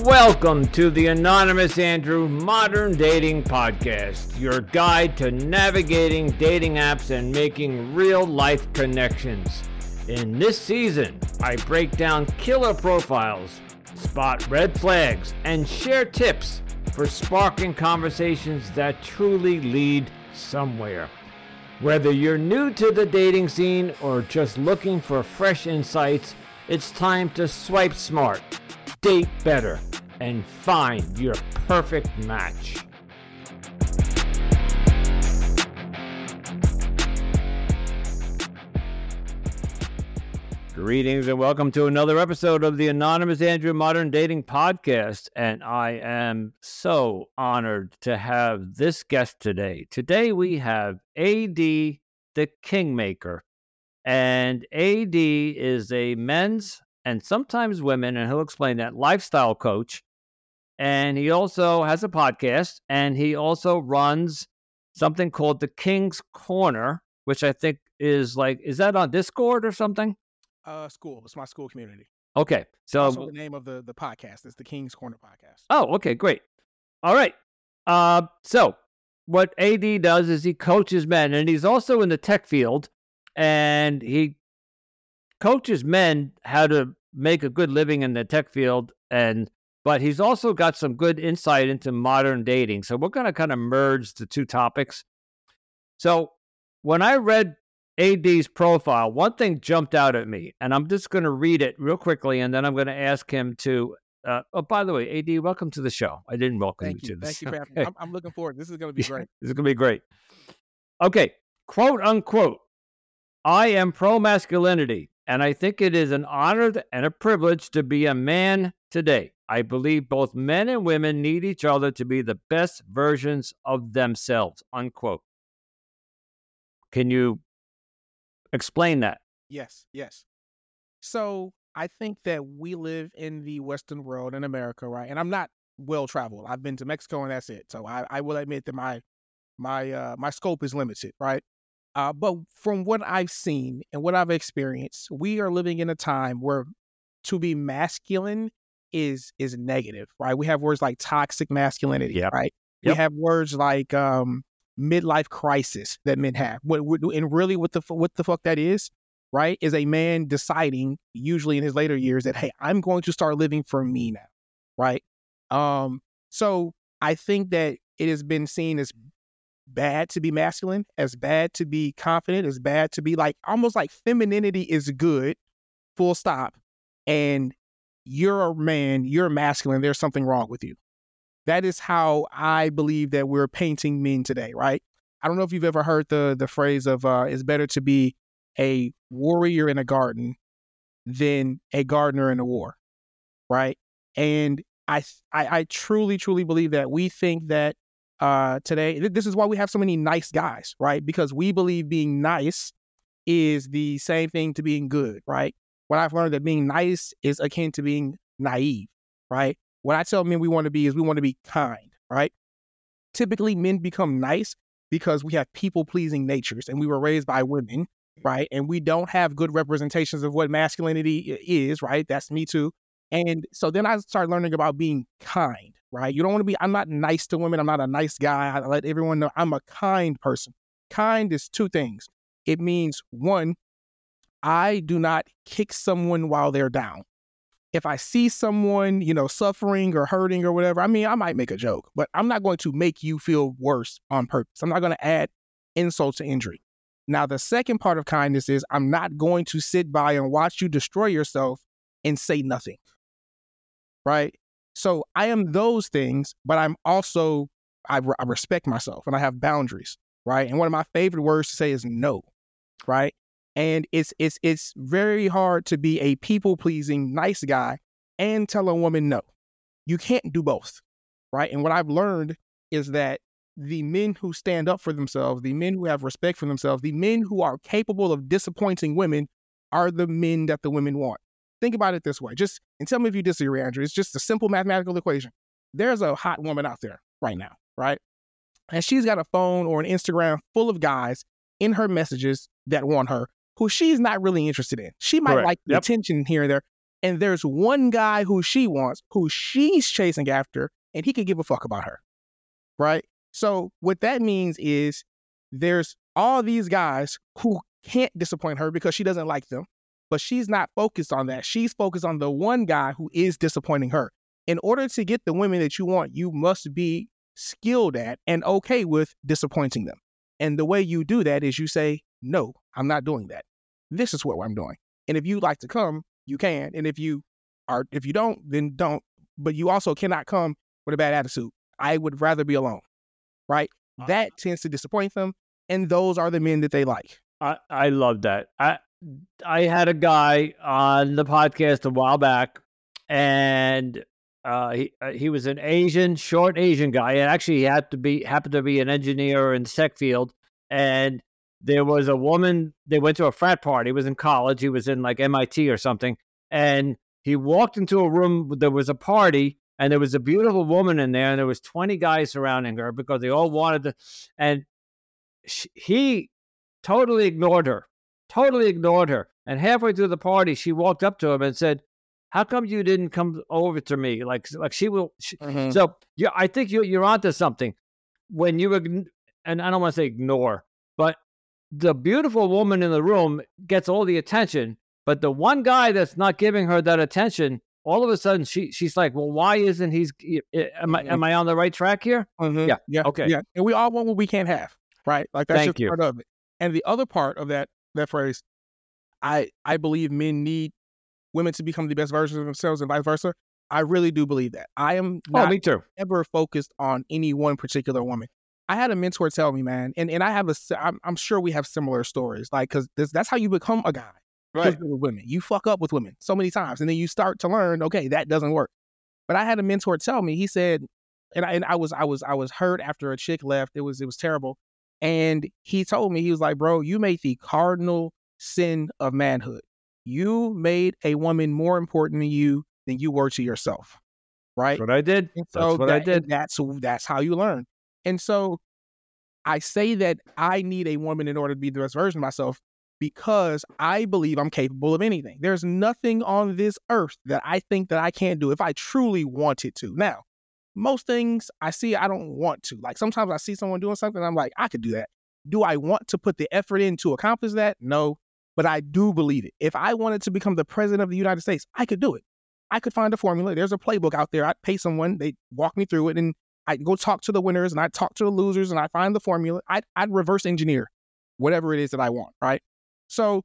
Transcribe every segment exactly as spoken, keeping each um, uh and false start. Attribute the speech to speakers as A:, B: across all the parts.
A: Welcome to the Anonymous Andrew Modern Dating Podcast, your guide to navigating dating apps and making real-life connections. In this season, I break down killer profiles, spot red flags, and share tips for sparking conversations that truly lead somewhere. Whether you're new to the dating scene or just looking for fresh insights, it's time to swipe smart, date better, and find your perfect match. Greetings and welcome to another episode of the Anonymous Andrew Modern Dating Podcast. And I am so honored to have this guest today. Today we have A D the Kingmaker. And A D is a men's and sometimes women, and he'll explain that, lifestyle coach. And he also has a podcast, and he also runs something called the King's Corner, which I think is like, is that on Discord or something?
B: Uh, school. It's my school community.
A: Okay. So
B: also the name of the, the podcast is the King's Corner podcast.
A: Oh, okay, great. All right. Uh, so what A D does is he coaches men, and he's also in the tech field, and he coaches men how to make a good living in the tech field, and but he's also got some good insight into modern dating. So we're going to kind of merge the two topics. So when I read A D's profile, one thing jumped out at me, and I'm just going to read it real quickly, and then I'm going to ask him to, uh, oh, by the way, A D, welcome to the show. I didn't welcome
B: Thank
A: you,
B: you
A: to the
B: Thank
A: show.
B: you for having me. I'm, I'm looking forward. This is going to be great.
A: This is going to be great. Okay, quote unquote, I am pro-masculinity, and I think it is an honor and a privilege to be a man today. I believe both men and women need each other to be the best versions of themselves, unquote. Can you explain that?
B: Yes, yes. So I think that we live in the Western world in America, right? And I'm not well-traveled. I've been to Mexico and that's it. So I, I will admit that my my uh, my scope is limited, right? Uh, but from what I've seen and what I've experienced, we are living in a time where to be masculine is is negative, right? We have words like toxic masculinity,
A: yep.
B: right?
A: Yep.
B: We have words like um, midlife crisis that men have. What, what, and really what the what the fuck that is, right, is a man deciding, usually in his later years, that, hey, I'm going to start living for me now, right? Um, so I think that it has been seen as bad to be masculine, as bad to be confident, as bad to be like, almost like femininity is good, full stop. And you're a man, you're masculine, there's something wrong with you. That is how I believe that we're painting men today, right? I don't know if you've ever heard the the phrase of uh, it's better to be a warrior in a garden than a gardener in a war, right? And I I, I truly, truly believe that. We think that uh, today, th- this is why we have so many nice guys, right? Because we believe being nice is the same thing to being good, right? What I've learned that being nice is akin to being naive, right? What I tell men we want to be is we want to be kind, right? Typically, men become nice because we have people-pleasing natures and we were raised by women, right? And we don't have good representations of what masculinity is, right? That's me too. And so then I started learning about being kind, right? You don't want to be, I'm not nice to women. I'm not a nice guy. I let everyone know I'm a kind person. Kind is two things. It means, one, I do not kick someone while they're down. If I see someone, you know, suffering or hurting or whatever, I mean, I might make a joke, but I'm not going to make you feel worse on purpose. I'm not going to add insult to injury. Now, the second part of kindness is I'm not going to sit by and watch you destroy yourself and say nothing, right? So I am those things, but I'm also, I, re- I respect myself and I have boundaries, right? And one of my favorite words to say is no, right? And it's it's it's very hard to be a people-pleasing, nice guy and tell a woman no. You can't do both, right? And what I've learned is that the men who stand up for themselves, the men who have respect for themselves, the men who are capable of disappointing women are the men that the women want. Think about it this way. Just, and tell me if you disagree, Andrew. It's just a simple mathematical equation. There's a hot woman out there right now, right? And she's got a phone or an Instagram full of guys in her messages that want her, who she's not really interested in. She might
A: Correct.
B: like the
A: Yep.
B: attention here and there, And there's one guy who she wants, who she's chasing after, and he could give a fuck about her, right? So what that means is there's all these guys who can't disappoint her because she doesn't like them, but she's not focused on that. She's focused on the one guy who is disappointing her. In order to get the women that you want, you must be skilled at and okay with disappointing them. And the way you do that is you say, no, I'm not doing that. This is what I'm doing. And if you like to come, you can. And if you are, if you don't, then don't. But you also cannot come with a bad attitude. I would rather be alone, right? That tends to disappoint them. And those are the men that they like.
A: I, I love that. I I had a guy on the podcast a while back, and uh, he uh, he was an Asian, short Asian guy, and actually he had to be happened to be an engineer in the tech field. And there was a woman. They went to a frat party. He was in college. He was in like M I T or something, and he walked into a room. There was a party, and there was a beautiful woman in there, and there was twenty guys surrounding her because they all wanted to, and she, he totally ignored her, totally ignored her. And halfway through the party, she walked up to him and said, how come you didn't come over to me? Like, like she will. She, mm-hmm. So yeah, I think you, you're onto something when you, and I don't want to say ignore, but the beautiful woman in the room gets all the attention, but the one guy that's not giving her that attention, all of a sudden she she's like, well, why isn't he's, am I, am I on the right track here?
B: Mm-hmm.
A: Yeah.
B: Yeah.
A: Okay.
B: Yeah. And we all want what we can't have, right? Like that's
A: Thank
B: just
A: you.
B: part of it. And the other part of that that phrase, I I believe men need women to become the best versions of themselves and vice versa. I really do believe that. I am not
A: oh, me too.
B: ever focused on any one particular woman. I had a mentor tell me, man, and, and I have a, I'm, I'm sure we have similar stories, like, because that's how you become a guy.
A: Right.
B: With women. You fuck up with women so many times, and then you start to learn, okay, that doesn't work. But I had a mentor tell me, he said, and I, and I was I was I was hurt after a chick left. It was it was terrible. And he told me, he was like, bro, you made the cardinal sin of manhood. You made a woman more important to you than you were to yourself. Right?
A: That's what I did.
B: And so
A: that's what
B: that,
A: I did.
B: That's that's how you learn. And so I say that I need a woman in order to be the best version of myself because I believe I'm capable of anything. There's nothing on this earth that I think that I can't do if I truly wanted to. Now, most things I see, I don't want to. Like sometimes I see someone doing something, I'm like, I could do that. Do I want to put the effort in to accomplish that? No, but I do believe it. If I wanted to become the president of the United States, I could do it. I could find a formula. There's a playbook out there. I'd pay someone, they walk me through it, and I'd go talk to the winners, and I'd talk to the losers, and I find the formula. I'd, I'd reverse engineer whatever it is that I want, right? So,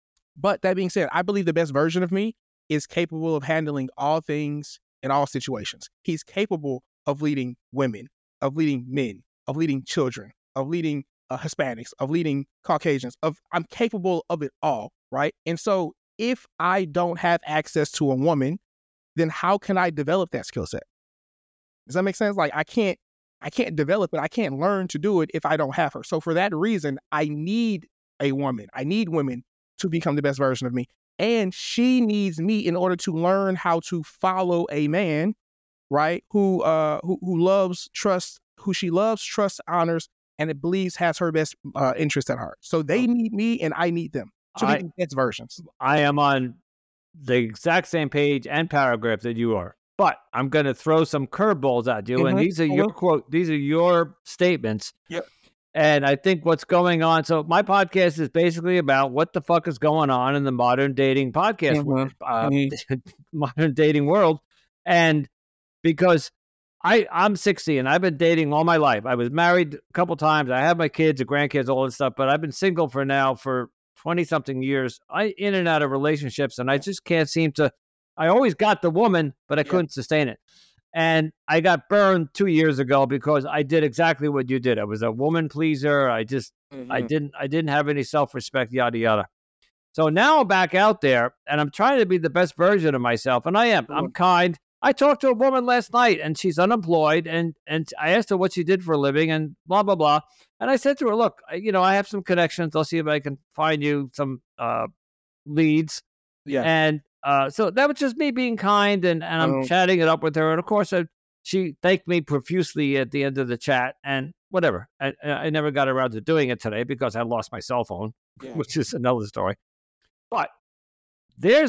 B: but that being said, I believe the best version of me is capable of handling all things in all situations. He's capable of leading women, of leading men, of leading children, of leading uh, Hispanics, of leading Caucasians. Of I'm capable of it all, right? And so if I don't have access to a woman, then how can I develop that skill set? Does that make sense? Like I can't, I can't develop it. I can't learn to do it if I don't have her. So for that reason, I need a woman. I need women to become the best version of me. And she needs me in order to learn how to follow a man, right? Who, uh, who, who loves, trusts, who she loves, trusts, honors, and it believes has her best uh, interest at heart. So they need me and I need them to be the best versions.
A: I am on the exact same page and paragraph that you are, but I'm going to throw some curveballs at you. Mm-hmm. And these are your mm-hmm. quote, these are your statements.
B: Yep.
A: And I think what's going on. So my podcast is basically about what the fuck is going on in the modern dating podcast, mm-hmm. world, uh, mm-hmm. modern dating world. And because I, I'm sixty and I've been dating all my life. I was married a couple times. I have my kids, the grandkids, all this stuff, but I've been single for now for twenty something years. I in and out of relationships, and I just can't seem to, I always got the woman, but I yeah. couldn't sustain it. And I got burned two years ago because I did exactly what you did. I was a woman pleaser. I just, mm-hmm. I didn't, I didn't have any self-respect, yada, yada. So now I'm back out there and I'm trying to be the best version of myself. And I am, mm-hmm. I'm kind. I talked to a woman last night and she's unemployed. And, and I asked her what she did for a living and blah, blah, blah. And I said to her, look, you know, I have some connections. I'll see if I can find you some uh, leads.
B: Yeah.
A: And, Uh, so that was just me being kind, and, and I'm oh. chatting it up with her. And of course, I, she thanked me profusely at the end of the chat, and whatever. I, I never got around to doing it today because I lost my cell phone, yeah. which is another story. But there's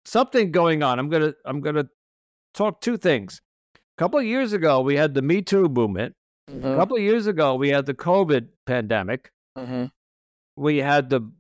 A: something going on. I'm gonna I'm gonna talk two things. A couple of years ago, we had the Me Too movement. Mm-hmm. A couple of years ago, we had the COVID pandemic. Mm-hmm. We had the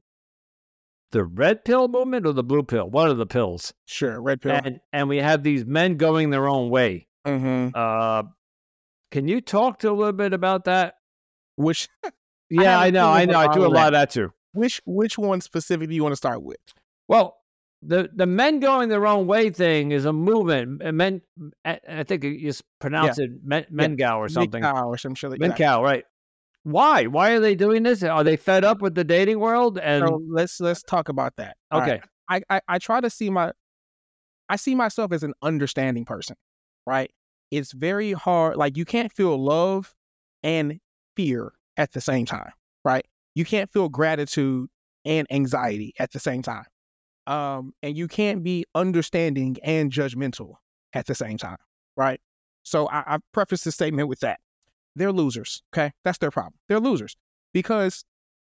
A: the red pill movement or the blue pill, one of the pills.
B: Sure, red pill.
A: And and we have these men going their own way.
B: Mm-hmm.
A: Uh, can you talk to a little bit about that?
B: Which,
A: yeah, I, I know, I know, I do a lot of that too.
B: Which which one specifically do you want to start with?
A: Well, the the men going their own way thing is a movement. Men, I think you pronounce yeah. it men, Mengao yeah. or something.
B: Mengao or some shit like
A: that. Mengao, right? Why? Why are they doing this? Are they fed up with the dating world? And
B: so let's let's talk about that.
A: Okay.
B: Right. I, I I try to see my I see myself as an understanding person, right? It's very hard. Like you can't feel love and fear at the same time, right? You can't feel gratitude and anxiety at the same time. Um, and you can't be understanding and judgmental at the same time, right? So I, I preface this statement with that. They're losers, okay? That's their problem. They're losers because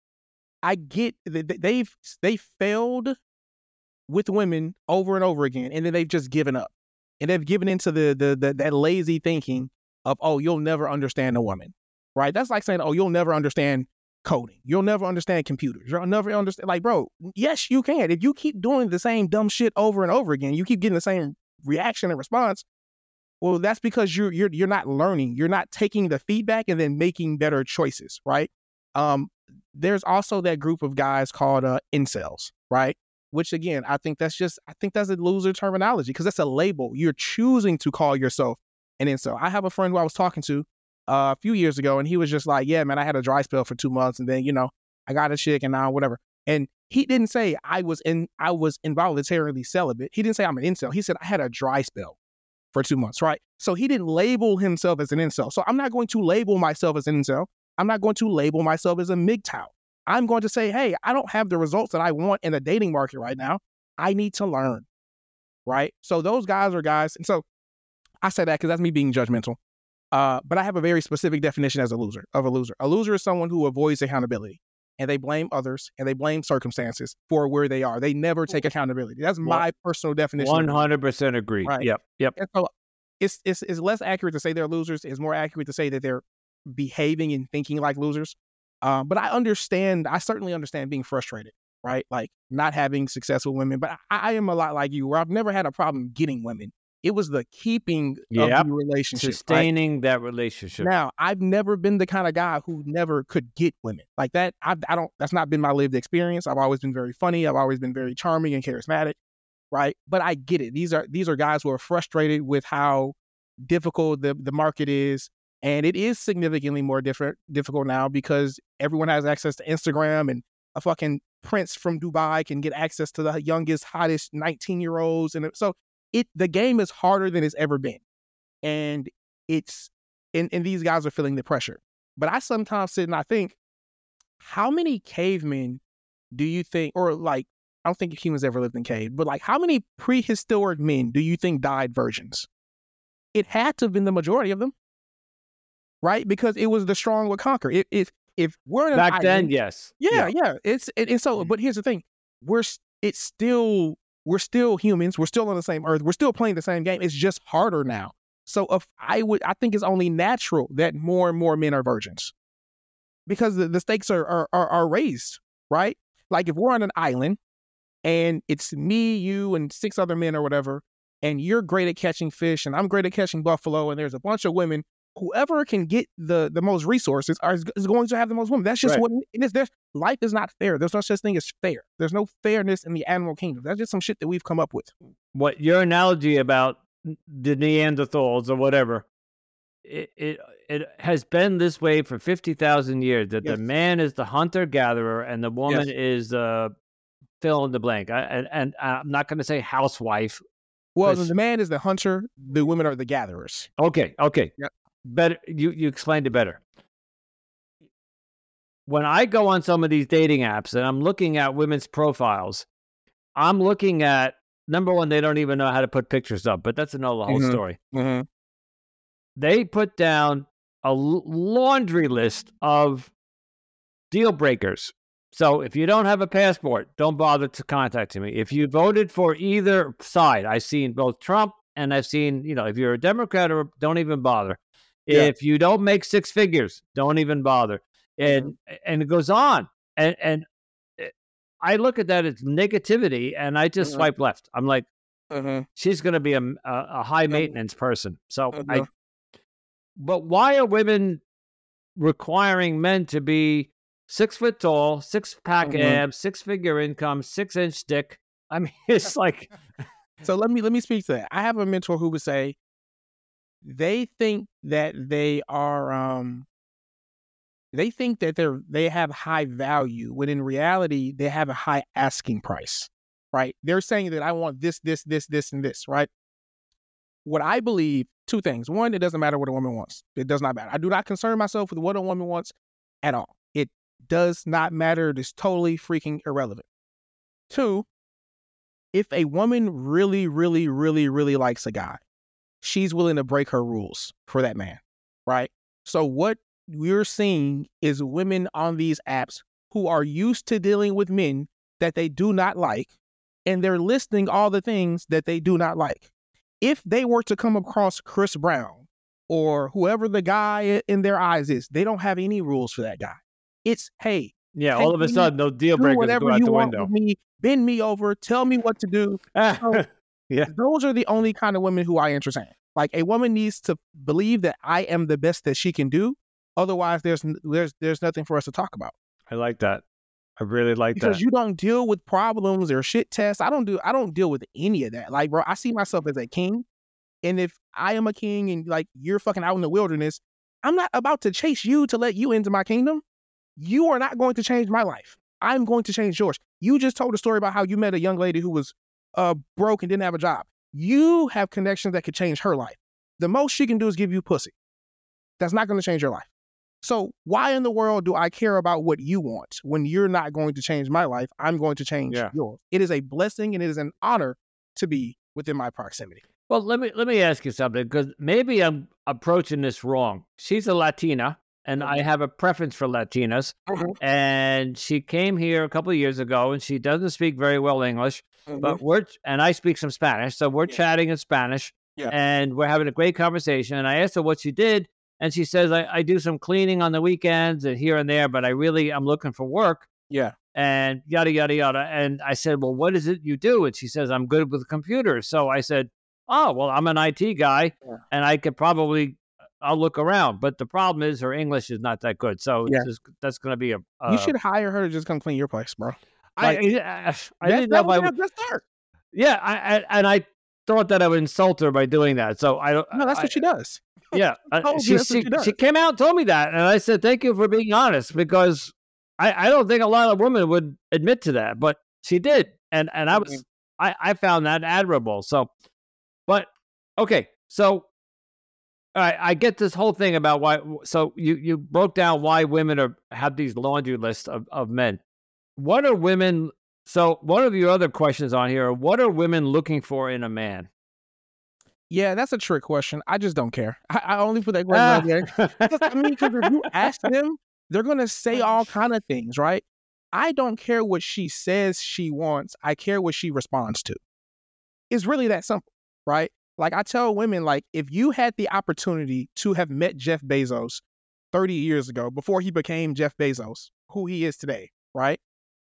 B: I get that they've they failed with women over and over again, and then they've just given up. And they've given into the, the the that lazy thinking of, oh, you'll never understand a woman, right? That's like saying, oh, you'll never understand coding. You'll never understand computers. You'll never understand. Like, bro, yes, you can. If you keep doing the same dumb shit over and over again, you keep getting the same reaction and response. Well, that's because you're you're you're not learning. You're not taking the feedback and then making better choices, right? Um, there's also that group of guys called uh, incels, right? Which again, I think that's just I think that's a loser terminology because that's a label. You're choosing to call yourself an incel. I have a friend who I was talking to Uh, a few years ago, and he was just like, yeah, man, I had a dry spell for two months, and then, you know, I got a chick, and now whatever. And he didn't say I was in, I was involuntarily celibate. He didn't say I'm an incel. He said I had a dry spell for two months, right? So he didn't label himself as an incel. So I'm not going to label myself as an incel. I'm not going to label myself as a M G T O W. I'm going to say, hey, I don't have the results that I want in the dating market right now. I need to learn, right? So those guys are guys, and so I say that because that's me being judgmental. Uh, but I have a very specific definition as a loser of a loser. A loser is someone who avoids accountability and they blame others and they blame circumstances for where they are. They never take accountability. That's my personal definition.
A: one hundred percent agree.
B: Right.
A: Yep. Yep.
B: And so it's, it's, it's less accurate to say they're losers. It's more accurate to say that they're behaving and thinking like losers. Um, but I understand, I certainly understand being frustrated, right? Like not having success with women, but I, I am a lot like you where I've never had a problem getting women. It was the keeping yep. of the relationship.
A: Sustaining
B: right?
A: that relationship.
B: Now, I've never been the kind of guy who never could get women. Like that, I, I don't, that's not been my lived experience. I've always been very funny. I've always been very charming and charismatic, right? But I get it. These are these are guys who are frustrated with how difficult the, the market is. And it is significantly more different, difficult now because everyone has access to Instagram and a fucking prince from Dubai can get access to the youngest, hottest nineteen-year-olds. And so It the game is harder than it's ever been. And it's and, and these guys are feeling the pressure. But I sometimes sit and I think, how many cavemen do you think, or like, I don't think humans ever lived in cave, but like how many prehistoric men do you think died virgins? It had to have been the majority of them. Right? Because it was the strong would conquer. If if, if we're in an
A: back
B: island,
A: then, yes.
B: Yeah, yeah. yeah. It's it, and so, but here's the thing. We're it's still We're still humans. We're still on the same earth. We're still playing the same game. It's just harder now. So if I would, I think it's only natural that more and more men are virgins because the, the stakes are, are, are, are raised, right? Like if we're on an island and it's me, you, and six other men or whatever, and you're great at catching fish and I'm great at catching buffalo and there's a bunch of women, whoever can get the, the most resources are, is going to have the most women. That's just right. what it is. There's, life is not fair. There's no such thing as fair. There's no fairness in the animal kingdom. That's just some shit that we've come up with.
A: What your analogy about the Neanderthals or whatever, it it, it has been this way for fifty thousand years, that yes. the man is the hunter-gatherer and the woman yes. is uh, fill in the blank. I, and, and I'm not going to say housewife.
B: Well, the man is the hunter. The women are the gatherers.
A: Okay, okay.
B: Yep.
A: Better, you, you explained it better. When I go on some of these dating apps and I'm looking at women's profiles, I'm looking at, number one, they don't even know how to put pictures up, but that's another whole
B: mm-hmm.
A: story.
B: Mm-hmm.
A: They put down a laundry list of deal breakers So if you don't have a passport, don't bother to contacting me. If you voted for either side, I've seen both Trump and I've seen, you know, if you're a Democrat, or don't even bother.
B: Yeah.
A: If you don't make six figures, don't even bother. And
B: Mm-hmm.
A: and it goes on. And and I look at that as negativity, and I just
B: Mhm.
A: swipe left. I'm like,
B: Mhm.
A: she's going to be a, a, a high
B: Mhm.
A: maintenance person. So I,
B: Mhm.
A: but why are women requiring men to be six foot tall, six pack
B: Mhm.
A: abs, six figure income, six inch dick? I mean, it's like,
B: So let me let me speak to that. I have a mentor who would say they think that they are um they think that they're they have high value when in reality they have a high asking price. Right? They're saying that I want this, this, this, this, and this, right? What I believe, two things. One, it doesn't matter what a woman wants. It does not matter. I do not concern myself with what a woman wants at all. It does not matter. It is totally freaking irrelevant. Two, if a woman really, really, really, really likes a guy, she's willing to break her rules for that man, right? So what we're seeing is women on these apps who are used to dealing with men that they do not like, and they're listing all the things that they do not like. If they were to come across Chris Brown or whoever the guy in their eyes is, they don't have any rules for that guy. It's, hey,
A: yeah, all
B: take
A: of a
B: me,
A: sudden, those deal
B: do
A: breakers
B: whatever
A: go out
B: you
A: the
B: want with
A: window.
B: me, bend me over, tell me what to do. So
A: Yeah.
B: those are the only kind of women who I entertain. Like, a woman needs to believe that I am the best that she can do. Otherwise, there's there's there's nothing for us to talk about.
A: I like that. I really like
B: Because
A: that.
B: you don't deal with problems or shit tests. I don't do I don't deal with any of that. Like, bro, I see myself as a king. And if I am a king and like you're fucking out in the wilderness, I'm not about to chase you to let you into my kingdom. You are not going to change my life. I'm going to change yours. You just told a story about how you met a young lady who was uh, broke and didn't have a job. You have connections that could change her life. The most she can do is give you pussy. That's not going to change your life. So why in the world do I care about what you want when you're not going to change my life? I'm going to change
A: Yeah.
B: yours. It is a blessing and it is an honor to be within my proximity.
A: Well, let me let me ask you something, because maybe I'm approaching this wrong. She's a Latina, and I
B: Mhm.
A: have a preference for Latinas.
B: Mhm.
A: And she came here a couple of years ago, and she doesn't speak very well English,
B: Mhm.
A: but we're and I speak some Spanish, so we're
B: Yeah.
A: chatting in Spanish,
B: Yeah.
A: and we're having a great conversation. And I asked her what she did, and she says, I, I do some cleaning on the weekends and here and there, but I really I'm looking for work.
B: Yeah.
A: And yada yada yada. And I said, well, what is it you do? And she says, I'm good with computers. So I said, oh, well, I'm an I T guy,
B: Yeah.
A: and I could probably I'll look around. But the problem is her English is not that good. So
B: Yeah.
A: just, that's going to be a. Uh,
B: You should hire her to just come clean your place, bro.
A: I
B: Like,
A: I, I
B: that's,
A: didn't know
B: that
A: if
B: would
A: I
B: be a
A: would.
B: good start.
A: Yeah, I, I and I thought that I would insult her by doing that. So I don't.
B: No, that's
A: I,
B: what she does.
A: yeah, uh,
B: Oh,
A: she
B: that's what
A: she
B: she does.
A: she came out and told me that, and I said thank you for being honest, because I I don't think a lot of women would admit to that, but she did, and and I was I I found that admirable. So, but okay, so I I get this whole thing about why. So you you broke down why women are have these laundry lists of of men. What are women? So one of your other questions on here: what are women looking for in a man?
B: Yeah, that's a trick question. I just don't care. I, I only put that question out there. 'Cause, I mean, because if you ask them, they're gonna say all kind of things, right? I don't care what she says she wants. I care what she responds to. It's really that simple, right? Like, I tell women, like, if you had the opportunity to have met Jeff Bezos thirty years ago, before he became Jeff Bezos, who he is today, right?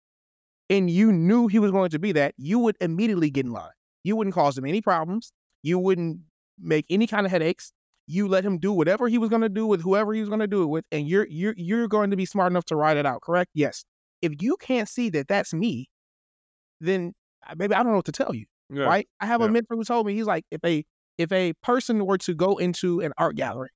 B: And you knew he was going to be that, you would immediately get in line. You wouldn't cause him any problems. You wouldn't make any kind of headaches. You let him do whatever he was going to do with whoever he was going to do it with, and you're you're you're going to be smart enough to ride it out. Correct? Yes. If you can't see that that's me, then uh, maybe I don't know what to tell you.
A: Yeah.
B: Right? I have
A: Yeah.
B: a mentor who told me, he's like, if a if a person were to go into an art gallery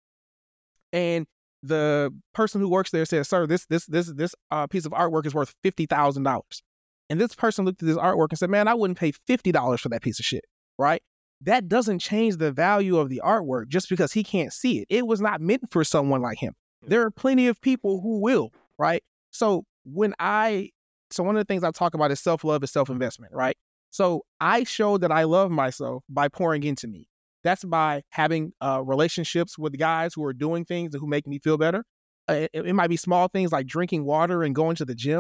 B: and the person who works there says, "Sir, this this this this uh, piece of artwork is worth fifty thousand dollars," and this person looked at this artwork and said, "Man, I wouldn't pay fifty dollars for that piece of shit," right? That doesn't change the value of the artwork just because he can't see it. It was not meant for someone like him. There are plenty of people who will, right? So when I, so one of the things I talk about is self-love and self-investment, right? So I show that I love myself by pouring into me. That's by having uh, relationships with guys who are doing things who make me feel better. Uh, it, it might be small things like drinking water and going to the gym.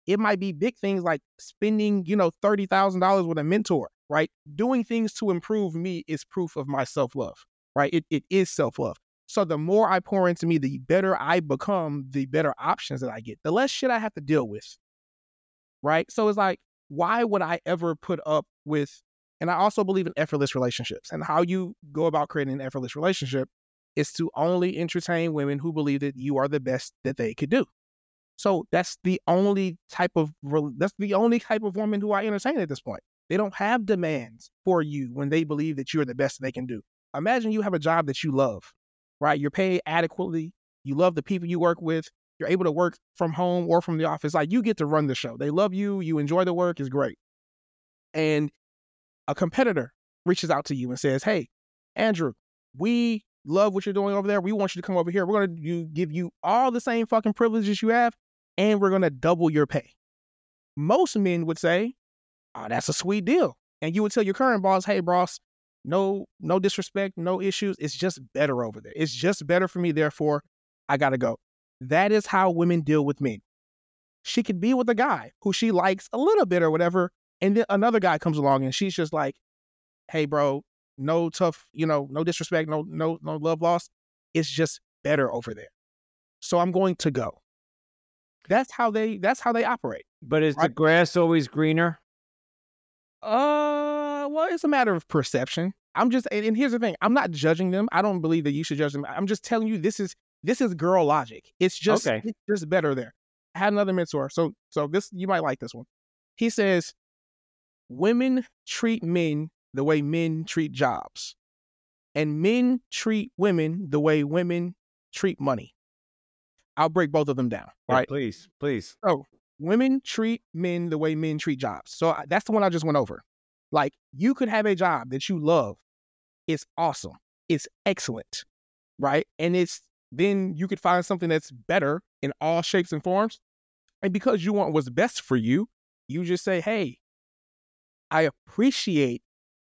B: It might be big things like spending, you know, thirty thousand dollars with a mentor, right? Doing things to improve me is proof of my self-love, right? It, it is self-love. So the more I pour into me, the better I become, the better options that I get, the less shit I have to deal with, right? So it's like, why would I ever put up with, and I also believe in effortless relationships, and how you go about creating an effortless relationship is to only entertain women who believe that you are the best that they could do. So that's the only type of, that's the only type of woman who I entertain at this point. They don't have demands for you when they believe that you're the best they can do. Imagine you have a job that you love, right? You're paid adequately. You love the people you work with. You're able to work from home or from the office. Like, you get to run the show. They love you. You enjoy the work. It's great. And a competitor reaches out to you and says, hey, Andrew, we love what you're doing over there. We want you to come over here. We're going to give you all the same fucking privileges you have, and we're going to double your pay. Most men would say, oh, that's a sweet deal. And you would tell your current boss, hey, boss, no, no disrespect, no issues. It's just better over there. It's just better for me. Therefore, I got to go. That is how women deal with men. She could be with a guy who she likes a little bit or whatever, and then another guy comes along and she's just like, hey, bro, no tough, you know, no disrespect, no, no, no love lost. It's just better over there. So I'm going to go. That's how they, that's how they operate.
A: But is
B: right?
A: the grass always greener?
B: Uh, well, it's a matter of perception. I'm just, and, and here's the thing. I'm not judging them. I don't believe that you should judge them. I'm just telling you, this is, this is girl logic. It's just,
A: okay.
B: it's just better there. I had another mentor. So, so this, you might like this one. He says, women treat men the way men treat jobs, and men treat women the way women treat money. I'll break both of them down.
A: Yeah,
B: right?
A: Please, please.
B: So women treat men the way men treat jobs. So that's the one I just went over. Like, you could have a job that you love. It's awesome. It's excellent. Right. And it's, then you could find something that's better in all shapes and forms. And because you want what's best for you, you just say, hey, I appreciate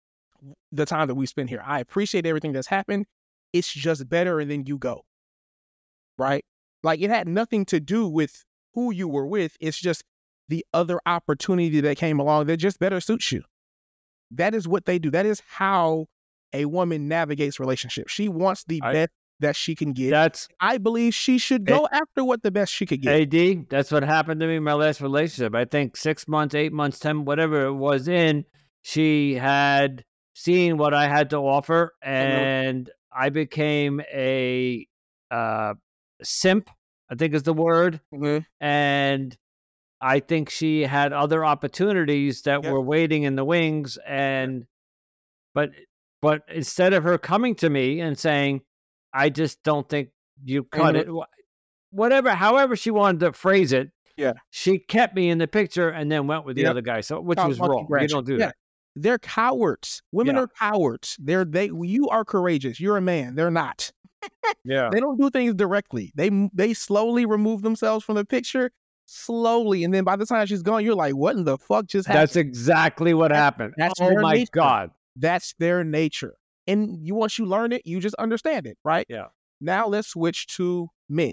B: the time that we spend here. I appreciate everything that's happened. It's just better. And then you go. Right. Like, it had nothing to do with who you were with. It's just the other opportunity that came along that just better suits you. That is what they do. That is how a woman navigates relationships. She wants the I, best that she can get.
A: That's,
B: I believe she should go a, after what the best she could get.
A: A D, that's what happened to me in my last relationship. I think six months, eight months, ten, whatever it was in, she had seen what I had to offer, and mm-hmm. I became a uh, simp, I think is the word.
B: Mm-hmm.
A: And I think she had other opportunities that yep. were waiting in the wings. And, yep. but, but instead of her coming to me and saying, I just don't think you cut mm-hmm. it, whatever, however she wanted to phrase it,
B: yeah,
A: she kept me in the picture and then went with the yep. other guy. So, which oh, was wrong. You don't do yeah. that.
B: They're cowards. Women yeah. are cowards. They're, they, you are courageous. You're a man. They're not.
A: Yeah.
B: They don't do things directly. They, they slowly remove themselves from the picture. Slowly, and then by the time she's gone, you're like, what in the fuck just happened?
A: That's exactly what
B: that's,
A: happened.
B: That's
A: oh my
B: nature.
A: God.
B: That's their nature. And you once you learn it, you just understand it, right?
A: Yeah.
B: Now let's switch to men.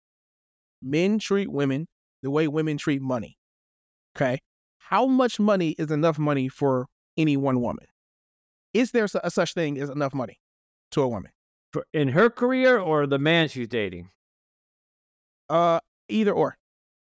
B: Men treat women the way women treat money. Okay. How much money is enough money for any one woman? Is there a such thing as enough money to a woman?
A: For, in her career or the man she's dating?
B: Uh, either or.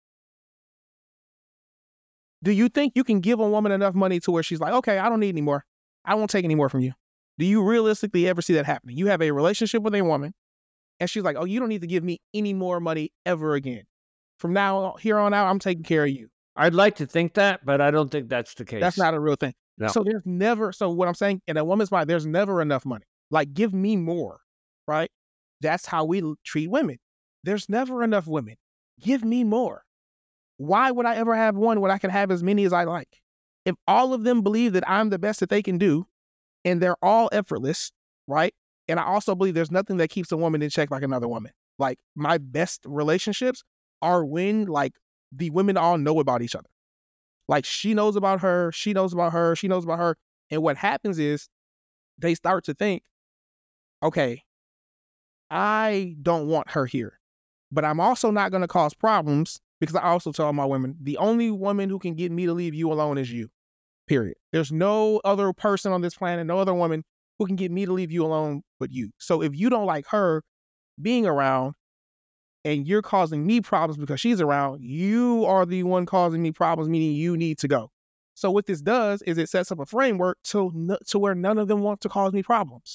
B: Do you think you can give a woman enough money to where she's like, okay, I don't need any more. I won't take any more from you. Do you realistically ever see that happening? You have a relationship with a woman and she's like, oh, you don't need to give me any more money ever again. From now here on out, I'm taking care of you.
A: I'd like to think that, but I don't think that's the case.
B: That's not a real thing.
A: No.
B: So there's never, so what I'm saying, in a woman's mind, there's never enough money. Like, give me more, right? That's how we treat women. There's never enough women. Give me more. Why would I ever have one when I can have as many as I like? If all of them believe that I'm the best that they can do, and they're all effortless, right? And I also believe there's nothing that keeps a woman in check like another woman. Like, my best relationships are when, like, the women all know about each other. Like, she knows about her, she knows about her, she knows about her. And what happens is they start to think, okay, I don't want her here, but I'm also not going to cause problems because I also tell my women, the only woman who can get me to leave you alone is you, period. There's no other person on this planet, no other woman who can get me to leave you alone but you. So if you don't like her being around and you're causing me problems because she's around, you are the one causing me problems, meaning you need to go. So what this does is it sets up a framework to, to where none of them want to cause me problems.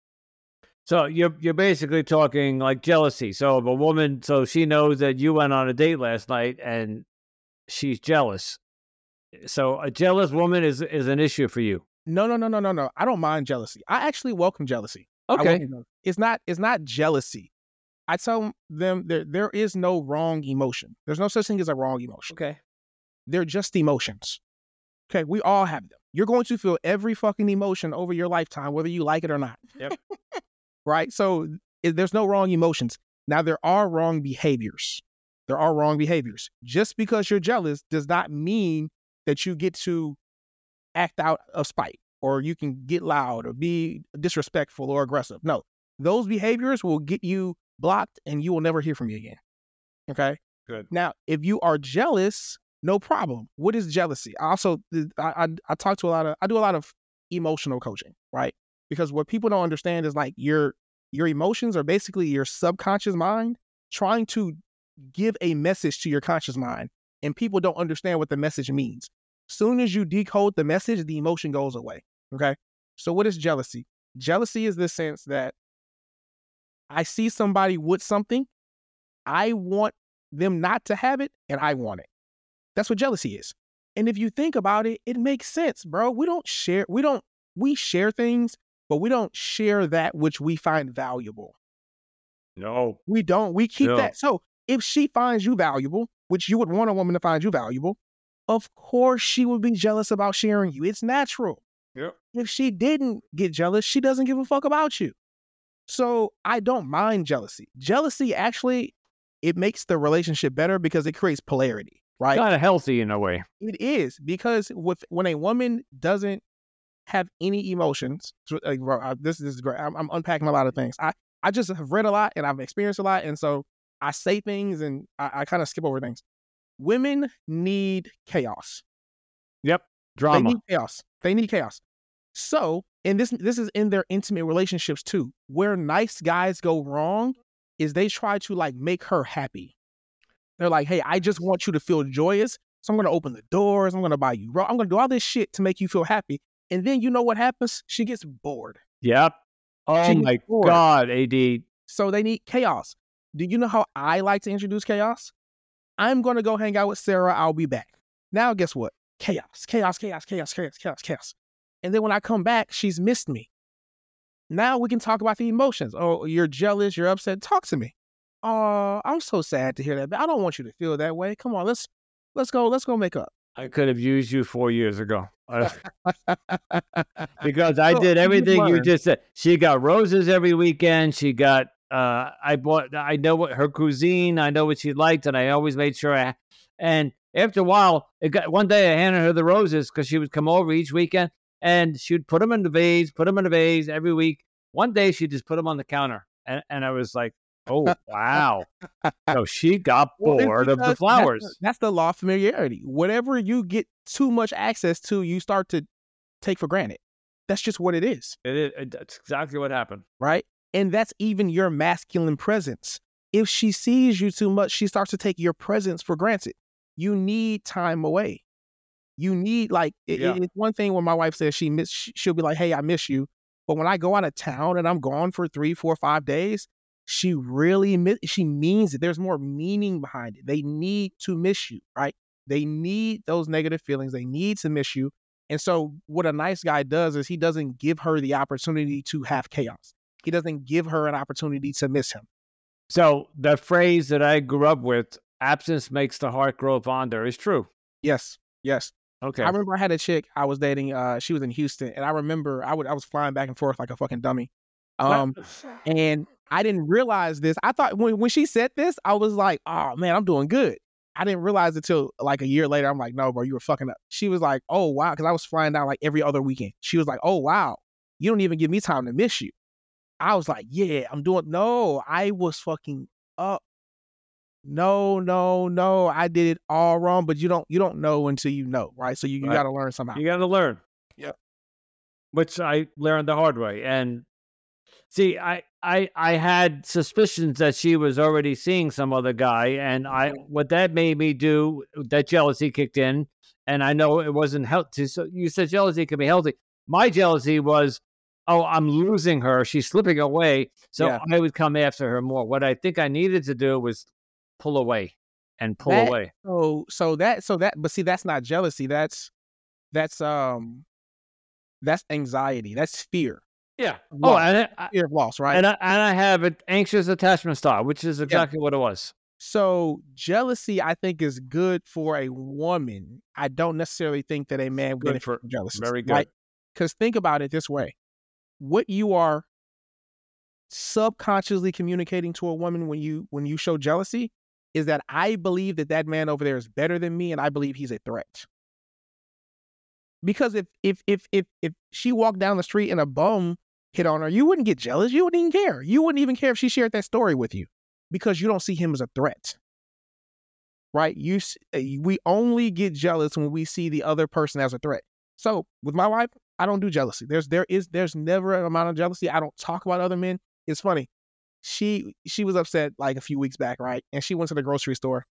A: So you're you're basically talking like jealousy. So if a woman, so she knows that you went on a date last night and she's jealous. So a jealous woman is is an issue for you.
B: No, no, no, no, no, no. I don't mind jealousy. I actually welcome jealousy.
A: Okay.
B: Welcome, it's not it's not jealousy. I tell them there there is no wrong emotion. There's no such thing as a wrong emotion.
A: Okay.
B: They're just emotions. Okay, we all have them. You're going to feel every fucking emotion over your lifetime, whether you like it or not.
A: Yep.
B: Right? So it, there's no wrong emotions. Now, there are wrong behaviors. There are wrong behaviors. Just because you're jealous does not mean that you get to act out of spite or you can get loud or be disrespectful or aggressive. No, those behaviors will get you blocked and you will never hear from me again. Okay?
A: Good.
B: Now, if you are jealous, no problem. What is jealousy? I also, I, I, I talk to a lot of, I do a lot of emotional coaching, right? Because what people don't understand is like your, your emotions are basically your subconscious mind trying to give a message to your conscious mind, and people don't understand what the message means. Soon as you decode the message, the emotion goes away, okay? So what is jealousy? Jealousy is the sense that I see somebody with something, I want them not to have it, and I want it. That's what jealousy is. And if you think about it, it makes sense, bro. We don't share, we don't, we share things, but we don't share that which we find valuable.
A: No.
B: We don't. We keep
A: No.
B: that. So if she finds you valuable, which you would want a woman to find you valuable, of course she would be jealous about sharing you. It's natural.
A: Yep.
B: If she didn't get jealous, she doesn't give a fuck about you. So I don't mind jealousy. Jealousy actually, it makes the relationship better because it creates polarity, right?
A: Kind of healthy in a way.
B: It is, because with when a woman doesn't have any emotions, like, bro, I, this, this is great. I'm, I'm unpacking a lot of things. I, I just have read a lot and I've experienced a lot. And so I say things and I, I kind of skip over things. Women need chaos.
A: Yep. Drama.
B: They need chaos. They need chaos. So, and this this is in their intimate relationships too. Where nice guys go wrong is they try to like make her happy. They're like, hey, I just want you to feel joyous. So I'm going to open the doors. I'm going to buy you. I'm going to do all this shit to make you feel happy. And then you know what happens? She gets bored.
A: Yep. Oh
B: She
A: my
B: gets bored.
A: God, A D.
B: So they need chaos. Do you know how I like to introduce chaos? I'm going to go hang out with Sarah. I'll be back. Now, guess what? Chaos, chaos, chaos, chaos, chaos, chaos, chaos. And then when I come back, she's missed me. Now we can talk about the emotions. Oh, you're jealous. You're upset. Talk to me. Oh, I'm so sad to hear that. But I don't want you to feel that way. Come on, let's let's go. Let's go make up.
A: I could have used you four years ago. Because I
B: So,
A: did
B: you
A: everything you
B: learn.
A: just said. She got roses every weekend. She got, uh, I bought, I know what her cuisine, I know what she liked, and I always made sure I, and after a while, it got, one day I handed her the roses because she would come over each weekend and she'd put them in the vase, put them in the vase every week. One day she just put them on the counter. And, and I was like, oh, wow. So she got
B: Well, it's
A: bored of
B: because
A: the
B: that's
A: flowers.
B: the- That's the law of familiarity. Whatever you get too much access to, you start to take for granted. That's just what it is,
A: It is, it, that's exactly what happened.
B: right? And that's even your masculine presence. If she sees you too much, she starts to take your presence for granted. You need time away. You need, like, it,
A: Yeah.
B: it's one thing when my wife says she miss, she'll be like, hey, I miss you. But when I go out of town and I'm gone for three, four, five days, she really, miss, she means it. There's more meaning behind it. They need to miss you, right? They need those negative feelings. They need to miss you. And so what a nice guy does is he doesn't give her the opportunity to have chaos. He doesn't give her an opportunity to miss him.
A: So the phrase that I grew up with, absence makes the heart grow fonder, is true.
B: Yes, yes.
A: Okay.
B: I remember I had a chick I was dating. Uh, she was in Houston, and I remember I would I was flying back and forth like a fucking dummy. Um, and I didn't realize this. I thought when when she said this, I was like, oh man, I'm doing good. I didn't realize it till like a year later. I'm like, no, bro, you were fucking up. She was like, oh wow, because I was flying down like every other weekend. She was like, oh wow, you don't even give me time to miss you. I was like, yeah, I'm doing. No, I was fucking up. no, no, no, I did it all wrong, but you don't you don't know until you know, right? So you, you
A: Right.
B: got to learn somehow.
A: You got to learn.
B: Yeah.
A: Which I learned the hard way. And see, I, I I had suspicions that she was already seeing some other guy, and I what that made me do, that jealousy kicked in, and I know it wasn't healthy. So you said jealousy can be healthy. My jealousy was, oh, I'm losing her. She's slipping away. So
B: Yeah.
A: I would come after her more. What I think I needed to do was pull away and pull
B: That
A: away.
B: so so that so that but see, that's not jealousy. That's that's um that's anxiety. That's fear.
A: Yeah.
B: of
A: Oh,
B: loss.
A: and I,
B: Fear of loss, right?
A: and I, and I have an anxious attachment style, which is exactly what it was.
B: So jealousy, I think, is good for a woman. I don't necessarily think that a man
A: Good
B: benefits
A: for
B: from jealousy.
A: very good.
B: Because think about it this way: what you are subconsciously communicating to a woman when you when you show jealousy is that I believe that that man over there is better than me, and I believe he's a threat. Because if if if if if she walked down the street and a bum hit on her, you wouldn't get jealous. You wouldn't even care. You wouldn't even care if she shared that story with you, because you don't see him as a threat, right? You s- uh, we only get jealous when we see the other person as a threat. So with my wife, I don't do jealousy. There's there is there's never an amount of jealousy. I don't talk about other men. It's funny. She she was upset like a few weeks back, right? And she went to the grocery store,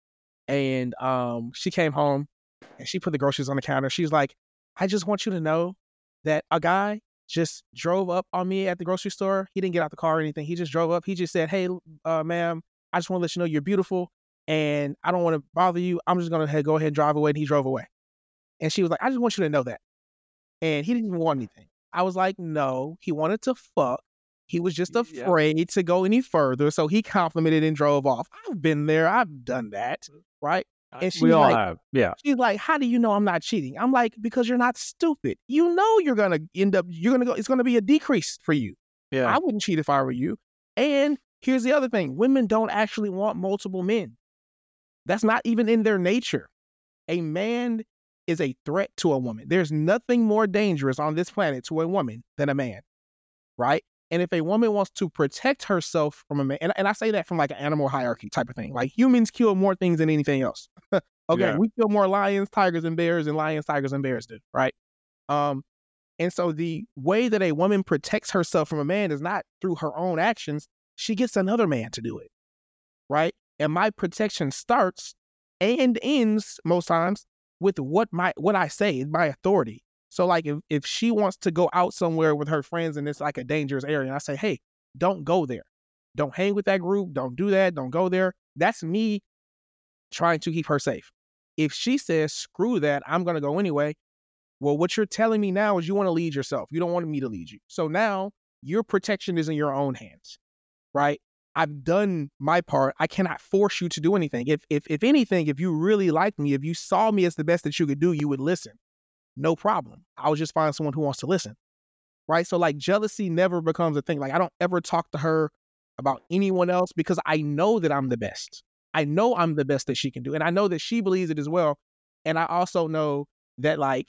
B: and um she came home and she put the groceries on the counter. She's like, I just want you to know that a guy just drove up on me at the grocery store. He didn't get out the car or anything. He just drove up. He just said, hey, uh, ma'am, I just want to let you know you're beautiful and I don't want to bother you. I'm just going to go ahead and drive away. And he drove away. And she was like, I just want you to know that. And he didn't even want anything. I was like, no, he wanted to fuck. He was just
A: Yeah.
B: afraid to go any further. So he complimented and drove off. I've been there. I've done that. Right. And she's
A: We all
B: like,
A: have. Yeah.
B: she's like, how do you know I'm not cheating? I'm like, because you're not stupid. You know you're gonna end up, you're gonna go, it's gonna be a decrease for you.
A: Yeah.
B: I wouldn't cheat if I were you. And here's the other thing. Women don't actually want multiple men. That's not even in their nature. A man is a threat to a woman. There's nothing more dangerous on this planet to a woman than a man, right? And if a woman wants to protect herself from a man, and, and I say that from like an animal hierarchy type of thing, like humans kill more things than anything else. Okay,
A: Yeah.
B: we kill more lions, tigers, and bears than lions, tigers, and bears do, right? Um, and so the way that a woman protects herself from a man is not through her own actions. She gets another man to do it, right? And my protection starts and ends most times with what my what I say, my authority. So like if, if she wants to go out somewhere with her friends and it's like a dangerous area, and I say, hey, don't go there. Don't hang with that group. Don't do that. Don't go there. That's me trying to keep her safe. If she says, screw that, I'm going to go anyway, well, what you're telling me now is you want to lead yourself. You don't want me to lead you. So now your protection is in your own hands, right? I've done my part. I cannot force you to do anything. If if if anything, if you really liked me, if you saw me as the best that you could do, you would listen. No problem. I'll just find someone who wants to listen, right? So like jealousy never becomes a thing. Like I don't ever talk to her about anyone else because I know that I'm the best. I know I'm the best that she can do. And I know that she believes it as well. And I also know that like